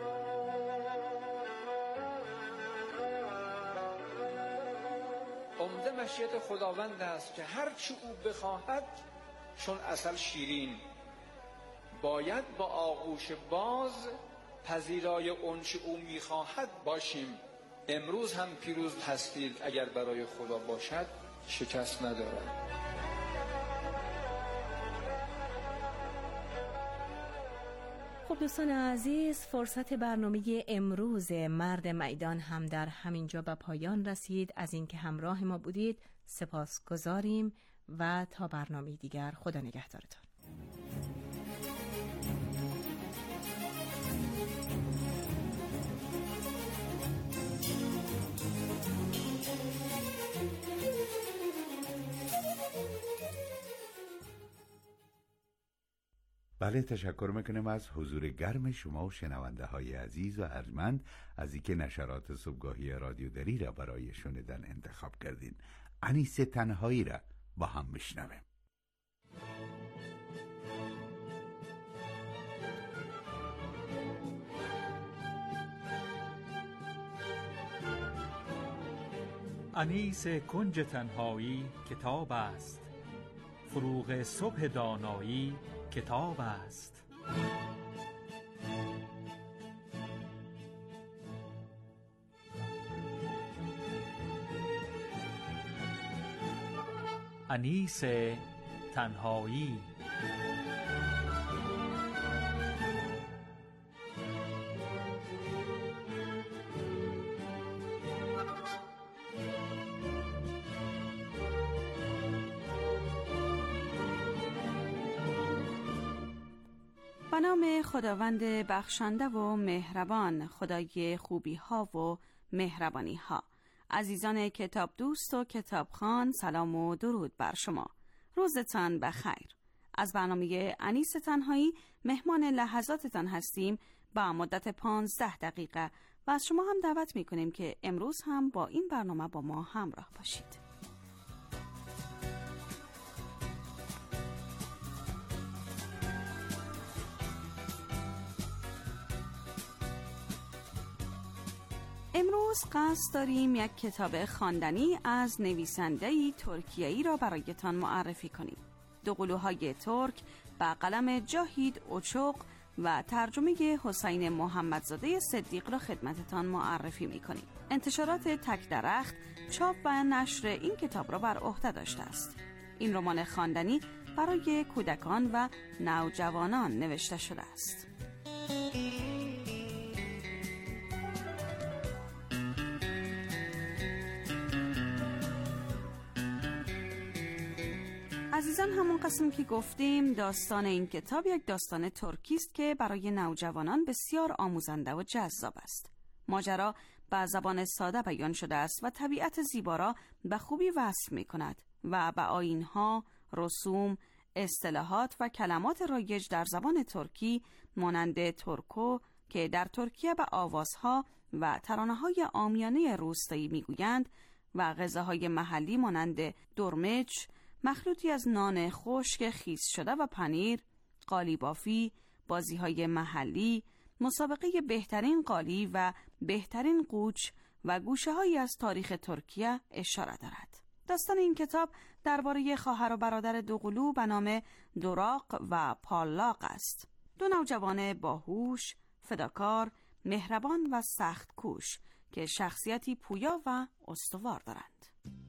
عمده مشیت خداوند است که هرچی او بخواهد چون عسل شیرین، باید با آغوش باز پذیرای اونچه او می خواهد باشیم. امروز هم پیروز هستید اگر برای خدا باشد شکست ندارد. خب دوستان عزیز، فرصت برنامه امروز مرد میدان هم در همینجا به پایان رسید. از اینکه همراه ما بودید سپاسگزاریم و تا برنامه دیگر خدا نگهدارتان. بله، تشکر میکنیم از حضور گرم شما و شنونده های عزیز و ارجمند از اینکه نشرات صبحگاهی رادیو دری را برای شنیدن انتخاب کردین. انیس تنهایی را با هم میشنویم. انیس کنج تنهایی کتاب است، فروغ صبح دانایی کتاب است. انیس تنهایی. به نام خداوند بخشنده و مهربان، خدای خوبی ها و مهربانی ها. عزیزان کتاب دوست و کتابخوان، سلام و درود بر شما. روزتان بخیر. از برنامه انیس تنهایی مهمان لحظاتتان هستیم با مدت پانزده دقیقه و از شما هم دعوت می کنیم که امروز هم با این برنامه با ما همراه باشید. امروز قصد داریم یک کتاب خواندنی از نویسنده‌ای ترکیه‌ای را برایتان معرفی کنیم. دو قلوهای ترک با قلم جاهید اوچوق و ترجمه حسین محمدزاده صدیق را خدمتتان معرفی می‌کنیم. انتشارات تک درخت چاپ و نشر این کتاب را بر عهده داشته است. این رمان خواندنی برای کودکان و نوجوانان نوشته شده است. عزیزان، همون قسم که گفتیم داستان این کتاب یک داستان ترکی است که برای نوجوانان بسیار آموزنده و جذاب است. ماجرا با زبان ساده بیان شده است و طبیعت زیبا را به خوبی وصف می کند و به آیین‌ها، رسوم، اصطلاحات و کلمات رایج در زبان ترکی مانند ترکو که در ترکیه به آوازها و ترانه‌های عامیانه روستایی میگویند و غذاهای محلی مانند درمچ، مخلوطی از نان خشک خیس شده و پنیر، قالیبافی، بازی‌های محلی، مسابقه بهترین قالی و بهترین قوچ و گوشه‌هایی از تاریخ ترکیه اشاره دارد. داستان این کتاب درباره خواهر و برادر دوقلو به نام دوراق و پارلاق است. دو نوجوان باهوش، فداکار، مهربان و سخت کوش که شخصیتی پویا و استوار دارند.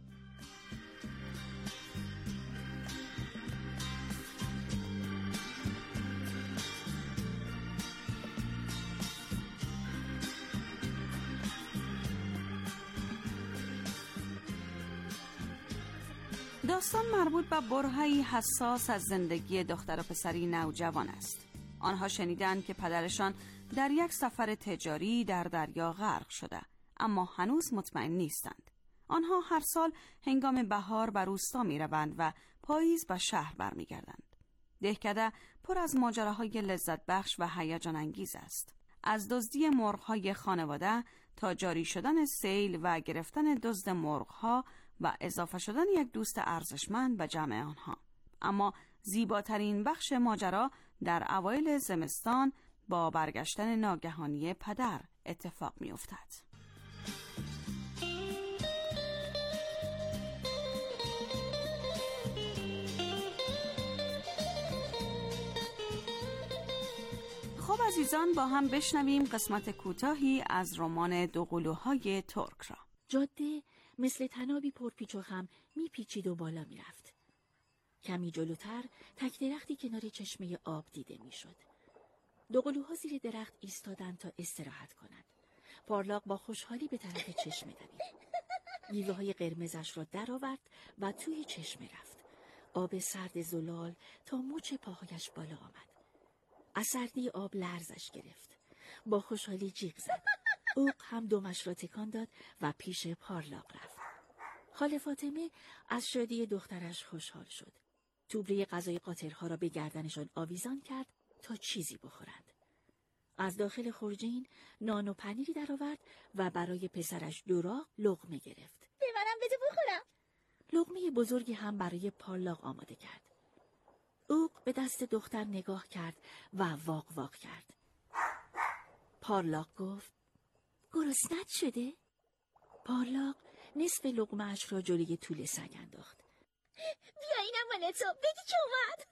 داستان مربوط به برهه‌ای حساس از زندگی دختر و پسری نوجوان است. آنها شنیدند که پدرشان در یک سفر تجاری در دریا غرق شده، اما هنوز مطمئن نیستند. آنها هر سال هنگام بهار به روستا می روند و پاییز به شهر برمی گردند. دهکده پر از ماجراهای لذت بخش و هیجان انگیز است. از دزدی مرغ‌های خانواده تا جاری شدن سیل و گرفتن دزد مرغ‌ها و اضافه شدن یک دوست ارزشمند به جمع آنها. اما زیباترین بخش ماجرا در اوایل زمستان با برگشتن ناگهانی پدر اتفاق می افتد. خب عزیزان، با هم بشنویم قسمت کوتاهی از رمان دوقلوهای ترک را. جاده مثل تنابی پرپیچ و خم میپیچید و بالا میرفت. کمی جلوتر تک درختی کنار چشمه آب دیده میشد. دوقلوها زیر درخت ایستادند تا استراحت کنند. پارلاق با خوشحالی به طرف چشمه دوید. میوه های قرمزش را درآورد و توی چشمه رفت. آب سرد زلال تا مچ پاهایش بالا آمد. از سردی آب لرزش گرفت. با خوشحالی جیغ زد. اوق هم دمش را تکان داد و پیش پارلاق رفت. خاله فاطمه از شادی دخترش خوشحال شد. توبره غذای قاطرها را به گردنشان آویزان کرد تا چیزی بخورند. از داخل خورجین نان و پنیری درآورد و برای پسرش دوراق لقمه گرفت. به منم بده بخورم. لقمه بزرگی هم برای پارلاق آماده کرد. اوق به دست دختر نگاه کرد و واق واق کرد. پارلاق گفت: گرسنت شده؟ پارلاق نصف لقمه‌اش را جلوی توله سگ انداخت. بیا اینم مال تو، بگی که اومد.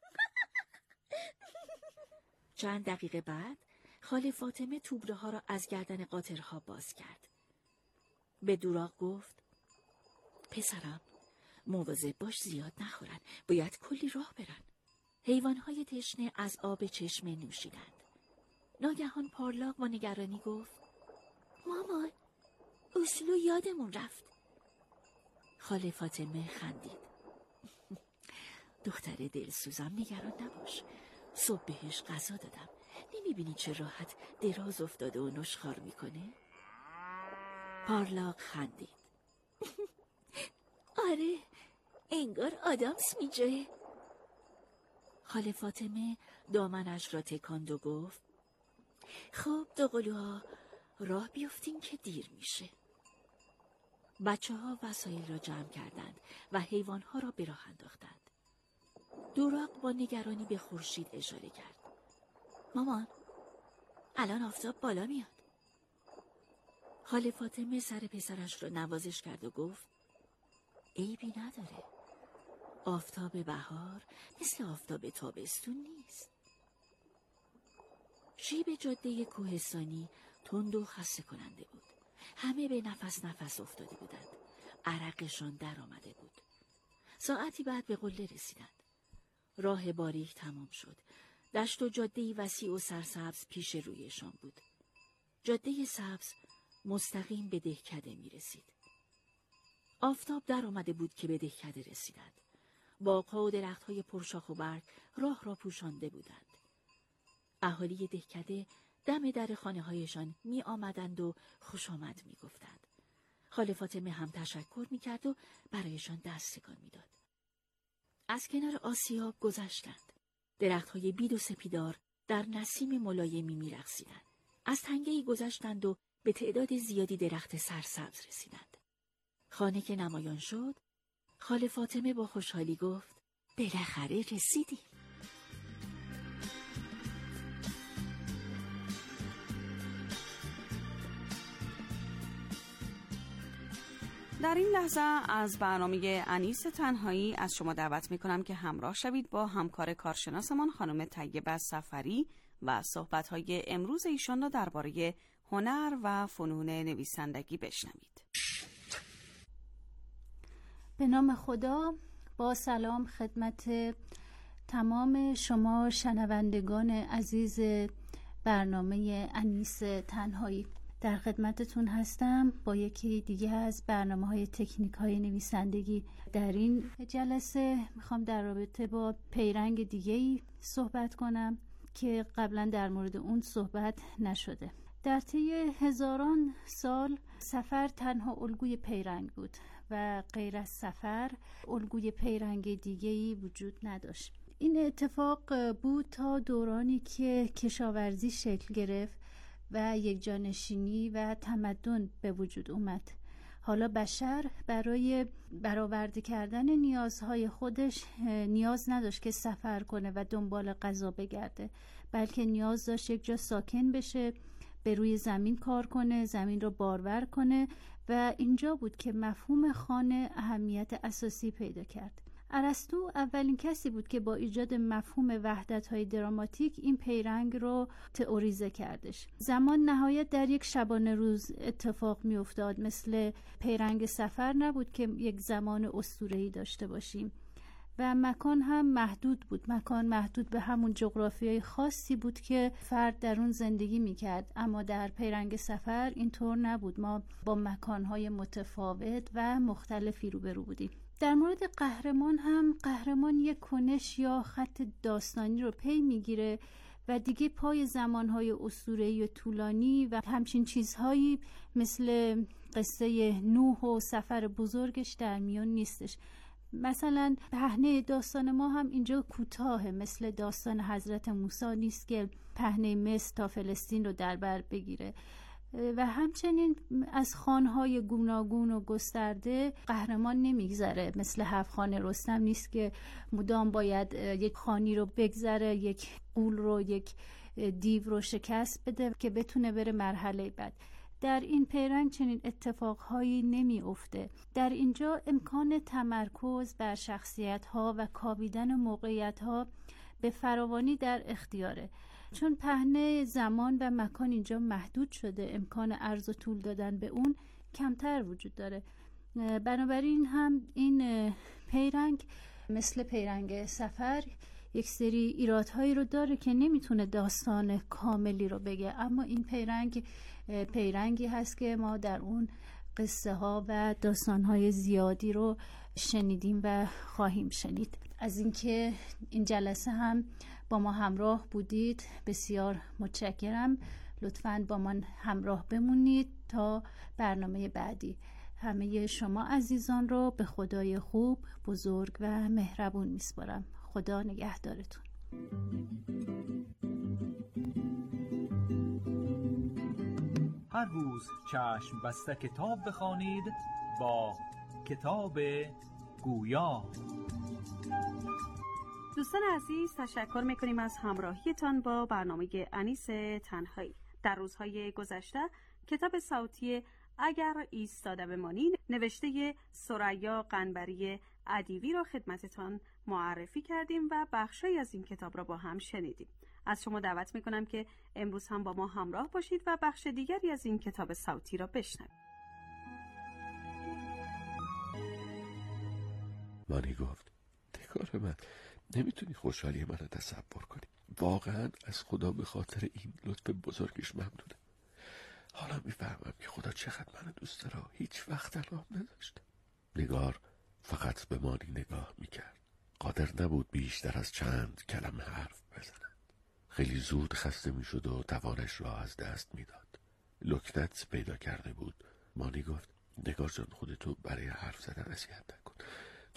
چند دقیقه بعد خاله فاطمه توبره ها را از گردن قاطرها باز کرد. به دوراق گفت: پسرم، مواظب باش زیاد نخورن، باید کلی راه برن. حیوانهای تشنه از آب چشمه نوشیدند. ناگهان پارلاق با نگرانی گفت: مامان، اصلو یادمون رفت. خاله فاطمه خندید. دختر دلسوزم، نگران نباش. صبح بهش غذا دادم. نمیبینی چه راحت دراز افتاده و نشخوار میکنه؟ پارلاق خندید. آره، انگار آدامس میجوه. خاله فاطمه دامنش را تکاند و گفت: خب دوقلوها، راه بیفتیم که دیر میشه. بچه ها وسایل را جمع کردند و حیوان ها را به راه انداختند. دوراق با نگرانی به خورشید اشاره کرد. مامان، الان آفتاب بالا میاد. خاله فاطمه سر پسرش را نوازش کرد و گفت: عیبی نداره. آفتاب بهار مثل آفتاب تابستون نیست. شیب جاده کوهستانی تند و خسته کننده بود. همه به نفس نفس افتاده بودند. عرقشان در آمده بود. ساعتی بعد به قله رسیدند. راه باریک تمام شد. دشت و جاده‌ای وسیع و سرسبز پیش رویشان بود. جاده سبز مستقیم به دهکده می رسید. آفتاب در آمده بود که به دهکده رسیدند. باغ‌ها و درخت‌های پرشاخ و برگ راه را پوشانده بودند. اهالی دهکده دم در خانه‌هایشان می آمدند و خوش آمد می گفتند. خاله فاطمه هم تشکر می کرد و برایشان دست تکان می داد. از کنار آسیاب گذشتند. درخت‌های بید و سپیدار در نسیم ملایمی می‌رقصیدند. از تنگه‌ای گذشتند و به تعداد زیادی درخت سرسبز رسیدند. خانه که نمایان شد، خاله فاطمه با خوشحالی گفت: بالاخره رسیدیم. در این لحظه از برنامه انیس تنهایی از شما دعوت میکنم که همراه شوید با همکار کارشناسمان خانم طیبه سفری و صحبت‌های امروز ایشان را درباره هنر و فنون نویسندگی بشنوید. به نام خدا، با سلام خدمت تمام شما شنوندگان عزیز برنامه انیس تنهایی. در خدمتتون هستم با یکی دیگه از برنامه‌های تکنیک‌های نویسندگی. در این جلسه میخوام در رابطه با پیرنگ دیگه‌ای صحبت کنم که قبلا در مورد اون صحبت نشده. در طی هزاران سال سفر تنها الگوی پیرنگ بود و غیر از سفر الگوی پیرنگ دیگه‌ای وجود نداشت. این اتفاق بود تا دورانی که کشاورزی شکل گرفت و یک جانشینی و تمدن به وجود اومد. حالا بشر برای برآورده کردن نیازهای خودش نیاز نداشت که سفر کنه و دنبال غذا بگرده، بلکه نیاز داشت یک جا ساکن بشه، به روی زمین کار کنه، زمین رو بارور کنه و اینجا بود که مفهوم خانه اهمیت اساسی پیدا کرد. ارسطو اولین کسی بود که با ایجاد مفهوم وحدت‌های دراماتیک این پیرنگ رو تئوریزه کردش. زمان نهایت در یک شبانه روز اتفاق می افتاد، مثل پیرنگ سفر نبود که یک زمان اسطوره‌ای داشته باشیم و مکان هم محدود بود. مکان محدود به همون جغرافیای خاصی بود که فرد در اون زندگی میکرد، اما در پیرنگ سفر اینطور نبود. ما با مکانهای متفاوت و مختلفی روبرو بودیم. در مورد قهرمان هم قهرمان یک کنش یا خط داستانی رو پی میگیره و دیگه پای زمانهای اسطوره‌ای و طولانی و همچین چیزهایی مثل قصه نوح و سفر بزرگش در میان نیستش. مثلا پهنه داستان ما هم اینجا کوتاهه، مثل داستان حضرت موسی نیست که پهنه مصر تا فلسطین رو در بر بگیره. و همچنین از خانهای گوناگون و گسترده قهرمان نمیگذره، مثل هفت خان رستم نیست که مدام باید یک خانی رو بگذره، یک غول رو، یک دیو رو شکست بده که بتونه بره مرحله بعد. در این پیرنگ چنین اتفاقهایی نمی افته. در اینجا امکان تمرکز بر شخصیت‌ها و کاویدن موقعیت‌ها به فراوانی در اختیاره. چون پهنه زمان و مکان اینجا محدود شده، امکان عرض و طول دادن به اون کمتر وجود داره. بنابراین هم این پیرنگ مثل پیرنگ سفر یک سری ایرادهایی رو داره که نمیتونه داستان کاملی رو بگه، اما این پیرنگ پیرنگی هست که ما در اون قصه ها و داستان های زیادی رو شنیدیم و خواهیم شنید. از اینکه این جلسه هم با ما همراه بودید بسیار متشکرم. لطفاً با من همراه بمونید تا برنامه بعدی. همه شما عزیزان رو به خدای خوب، بزرگ و مهربون میسپارم. خدا نگهدارتون. هر روز چشم بسته کتاب بخوانید با کتاب گویا. دوستان عزیز، تشکر میکنیم از همراهیتان با برنامه انیس تنهایی. در روزهای گذشته کتاب صوتی اگر ایستاده بمانی نوشته ثریا قنبری ادیبی را خدمتتان معرفی کردیم و بخشی از این کتاب را با هم شنیدیم. از شما دعوت میکنم که امروز هم با ما همراه باشید و بخش دیگری از این کتاب صوتی را بشنوید. مانی گفت: نگار من، نمیتونی خوشحالی من رو تصور کنی. واقعا از خدا به خاطر این لطف بزرگش ممنونم. حالا میفهمم که خدا چقدر منو دوست داره. هیچ وقت الان نداشت. نگار فقط به مانی نگاه میکرد. قادر نبود بیشتر از چند کلمه حرف بزند. خیلی زود خسته میشد و توانش را از دست میداد. لکنت پیدا کرده بود. مانی گفت: نگار جان، خودتو برای حرف زدن اذیت نکن.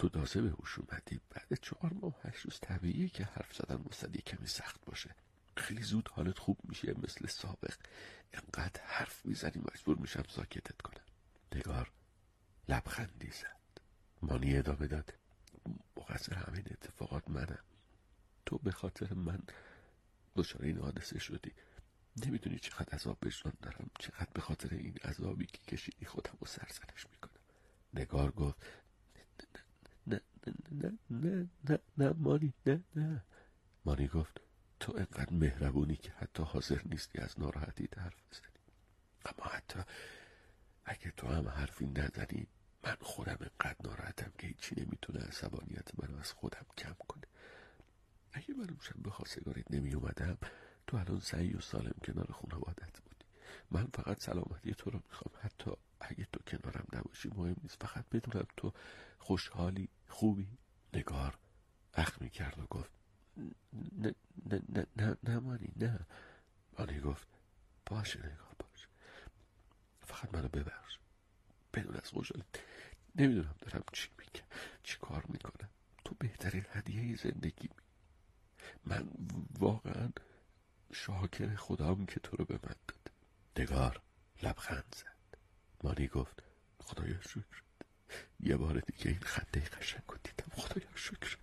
تو تازه به هوش اومدی، بعد چهار ماه هشت روز طبیعیه که حرف زدن واسه کمی سخت باشه. خیلی زود حالت خوب میشه، مثل سابق انقدر حرف میزنی مجبور میشم ساکتت کنم. نگار لبخندی زد. مانی ادامه داد: مقصر همین اتفاقات منم. تو به خاطر من دچار این حادثه شدی. نمیدونی چقدر عذاب وجدان دارم، چقدر به خاطر این عذابی که کشیدی خودم رو سرزنش میکنم. نگار گفت: نه نه نه نه نه نه مانی نه نه. مانی گفت: تو انقدر مهربونی که حتی حاضر نیستی از ناراحتی حرف بزنی. اما حتی اگه تو هم حرفی نزنی، من خودم انقدر ناراحتم که هیچی نمیتونه عصبانیت منو از خودم کم کنه. اگه من اون شب به خواستگاریت نمی اومدم، تو الان صحیح و سالم کنار خانوادت بودی. من فقط سلامتی تو رو میخوام. حتی اگه تو کنارم نباشی مهم نیست، فقط بدونم تو خوشحالی، خوبی. نگار اخ میکرد و گفت: نه نه نه نه نه مانی نه. مانی گفت: باشه نگار باشه، فقط منو ببخش. بدون از خوشحالی نمیدونم دارم چی میگم، چی کار میکنم. تو بهترین هدیه زندگی می. من واقعا شاکر خدام که تو رو به من داد. نگار لبخند زد. مانی گفت: خدایا شکر. یه بار دیگه این خنده قشنگ رو دیدم. خدایا شکر.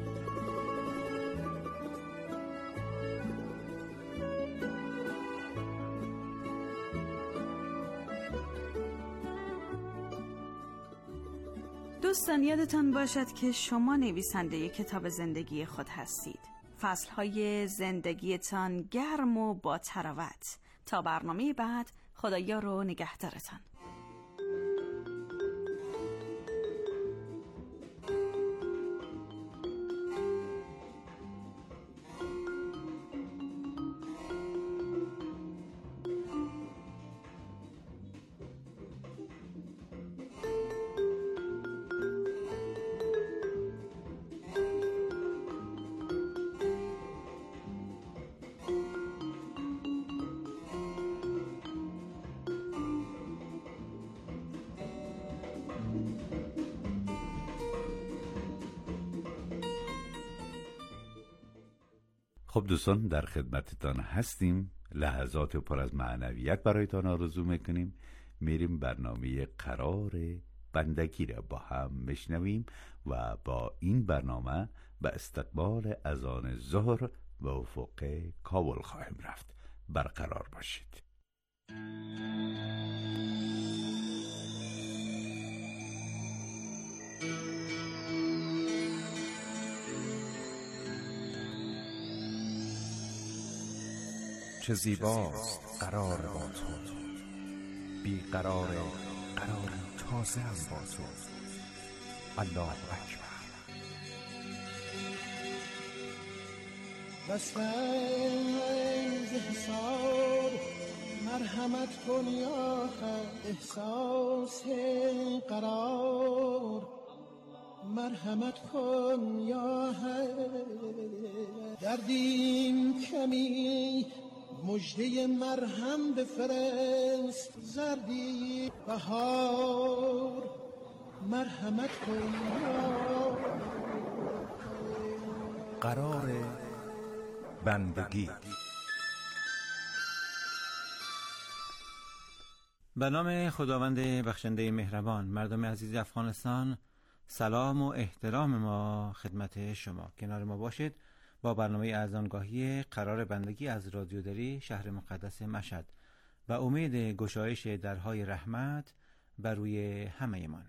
دوستان یادتان باشد که شما نویسنده کتاب زندگی خود هستید. فصلهای زندگیتان گرم و با تراوت. تا برنامه بعد، خدایا رو نگهدارتان. خب دوستان، در خدمتتان هستیم. لحظات پر از معنویت برایتان آرزو میکنیم. میریم برنامه قرار بندگی را با هم بشنویم و با این برنامه به استقبال اذان ظهر و افق کابل خواهیم رفت. برقرار باشید. چه زیباست قرار با تو، بی قرار قرار تازه هم با تو. الله اکبر. بسیز حساب مرحمت کن یا خد، احساس قرار مرحمت کن یا حد. دردیم کمی مجده مرهم بفرست، زردی بهار مرحمت کن یا قرار بندگی. به نام خداوند بخشنده مهربان. مردم عزیز افغانستان، سلام و احترام ما خدمت شما. کنار ما باشید با برنامه اذانگاهی قرار بندگی از رادیو دری شهر مقدس مشهد و امید گشایش درهای رحمت بر روی همه من.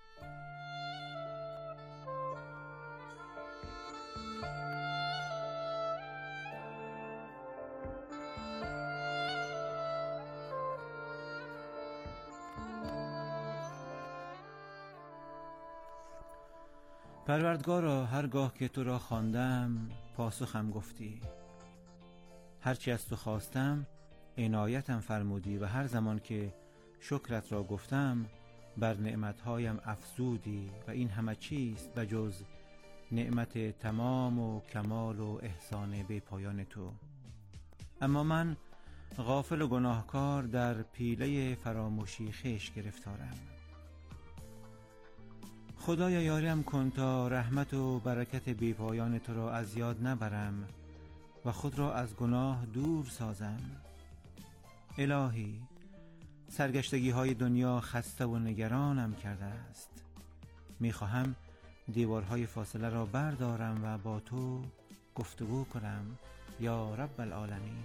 پروردگارا، هرگاه که تو را خواندم پاسخم گفتی، هرچی از تو خواستم عنایتم فرمودی و هر زمان که شکرت را گفتم بر نعمتهایم افزودی و این همه چیست بجز نعمت تمام و کمال و احسان بی پایان تو. اما من غافل و گناهکار در پیله فراموشی خویش گرفتارم. خدایا یاریم کن تا رحمت و برکت بیپایان تو را از یاد نبرم و خود را از گناه دور سازم. الهی سرگشتگی های دنیا خسته و نگرانم کرده است. میخواهم دیوارهای فاصله را بردارم و با تو گفتگو کنم یا رب العالمین.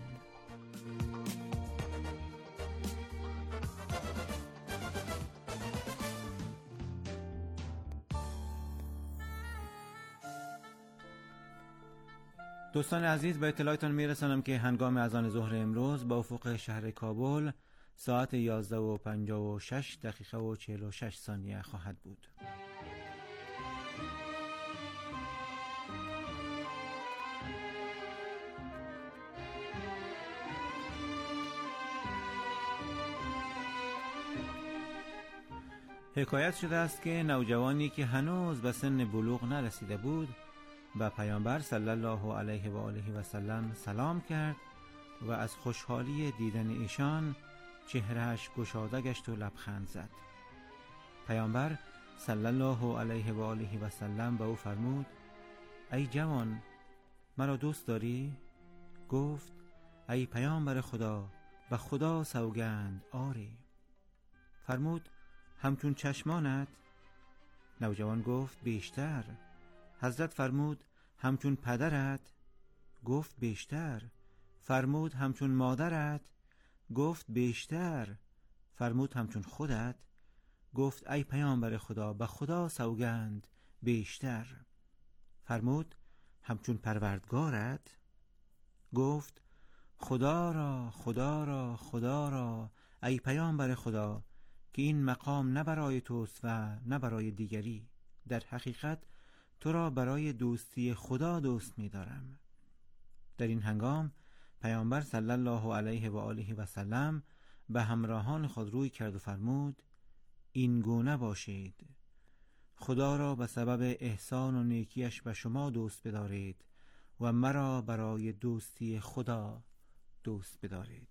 دوستان عزیز، به اطلاعتان میرسانم که هنگام اذان ظهر امروز با افق شهر کابل ساعت یازده و پنجاه و شش دقیقه و چهل و شش ثانیه خواهد بود. حکایت شده است که نوجوانی که هنوز به سن بلوغ نرسیده بود و پیامبر صلی الله علیه و آله و سلم سلام کرد و از خوشحالی دیدن ایشان چهرهش گشاده گشت و لبخند زد. پیامبر صلی الله علیه و آله و سلم به او فرمود: ای جوان، مرا دوست داری؟ گفت: ای پیامبر خدا، به خدا سوگند آری. فرمود: همچون چشمانت؟ نوجوان گفت: بیشتر. حضرت فرمود: همچون پدرت؟ گفت: بیشتر. فرمود: همچون مادرت؟ گفت: بیشتر. فرمود: همچون خودت؟ گفت: ای پیامبر خدا، به خدا سوگند بیشتر. فرمود: همچون پروردگارت؟ گفت: خدا را خدا را خدا را ای پیامبر خدا، که این مقام نه برای توست و نه برای دیگری. در حقیقت تو را برای دوستی خدا دوست می دارم. در این هنگام پیامبر صلی الله علیه و آله و سلم به همراهان خود روی کرد و فرمود: این گونه باشید. خدا را به سبب احسان و نیکیش به شما دوست بدارید و مرا برای دوستی خدا دوست بدارید.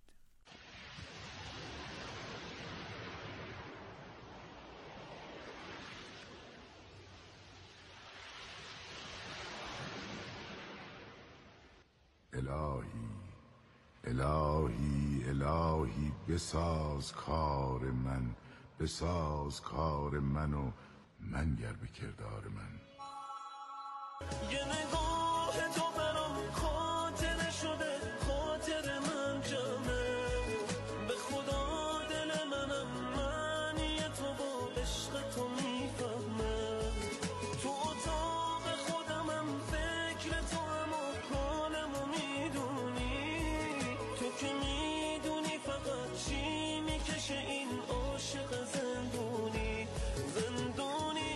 الهی الهی الهی بساز کار من، بساز کار من و منگر به کردار من. یه نگاه تو برام خاطره شده، خاطر من جمعه. به خدا دل منم معنی تو با عشق تو میفهمه. تو اتاق خودمم فکر تو هم و حالمو میدونی. تو که میدونی فقط چی میکشه این عاشق زندونی زندونی.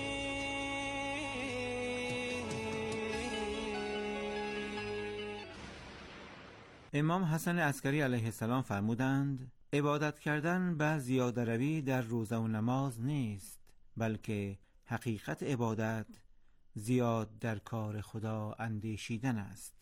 امام حسن عسکری علیه السلام فرمودند: عبادت کردن به زیاده روی در روزه و نماز نیست، بلکه حقیقت عبادت زیاد در کار خدا اندیشیدن است.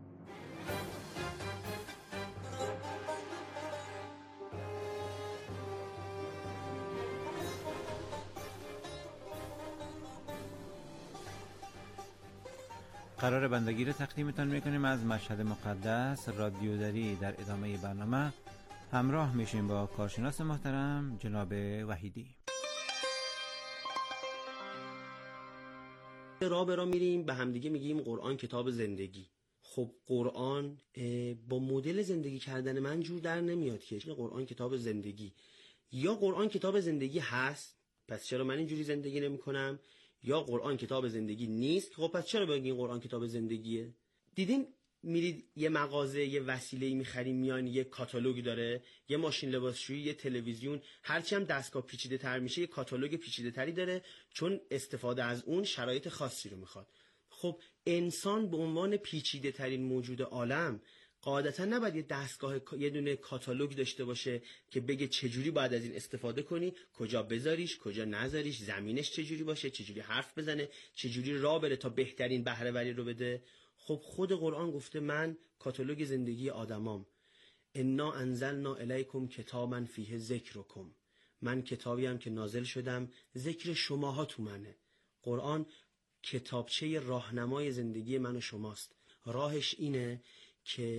قرار بندگی را تقدیمتان میکنیم از مشهد مقدس رادیو دری. در ادامه برنامه همراه میشیم با کارشناس محترم جناب وحیدی. راه به راه میریم به همدیگه میگیم قرآن کتاب زندگی. خب قرآن با مدل زندگی کردن من جور در نمیاد که قرآن کتاب زندگی، یا قرآن کتاب زندگی هست پس چرا من اینجوری زندگی نمی کنم، یا قرآن کتاب زندگی نیست خب پس چرا بگین قرآن کتاب زندگیه. دیدین میرید یه مغازه یه وسیله‌ای میخریم، میان یه کاتالوگ داره، یه ماشین لباسشویی، یه تلویزیون، هرچی هم دستگاه پیچیده تر میشه یه کاتالوگ پیچیده تری داره، چون استفاده از اون شرایط خاصی رو میخواد. خب انسان به عنوان پیچیده ترین موجود عالم قاعدتا نباید یه دستگاه یه دونه کاتالوگ داشته باشه که بگه چجوری باید از این استفاده کنی، کجا بذاریش، کجا نذاریش، زمینش چجوری باشه، چجوری حرف بزنه، چجوری راه بره تا بهترین بهره وری رو بده. خب خود قرآن گفته من کاتالوگ زندگی آدمام. انا انزلنا الیکم کتابا فیه ذکرکم. من کتابیم که نازل شدم ذکر شماها تو منه. قرآن کتابچه راهنمای زندگی من و شماست. راهش اینه که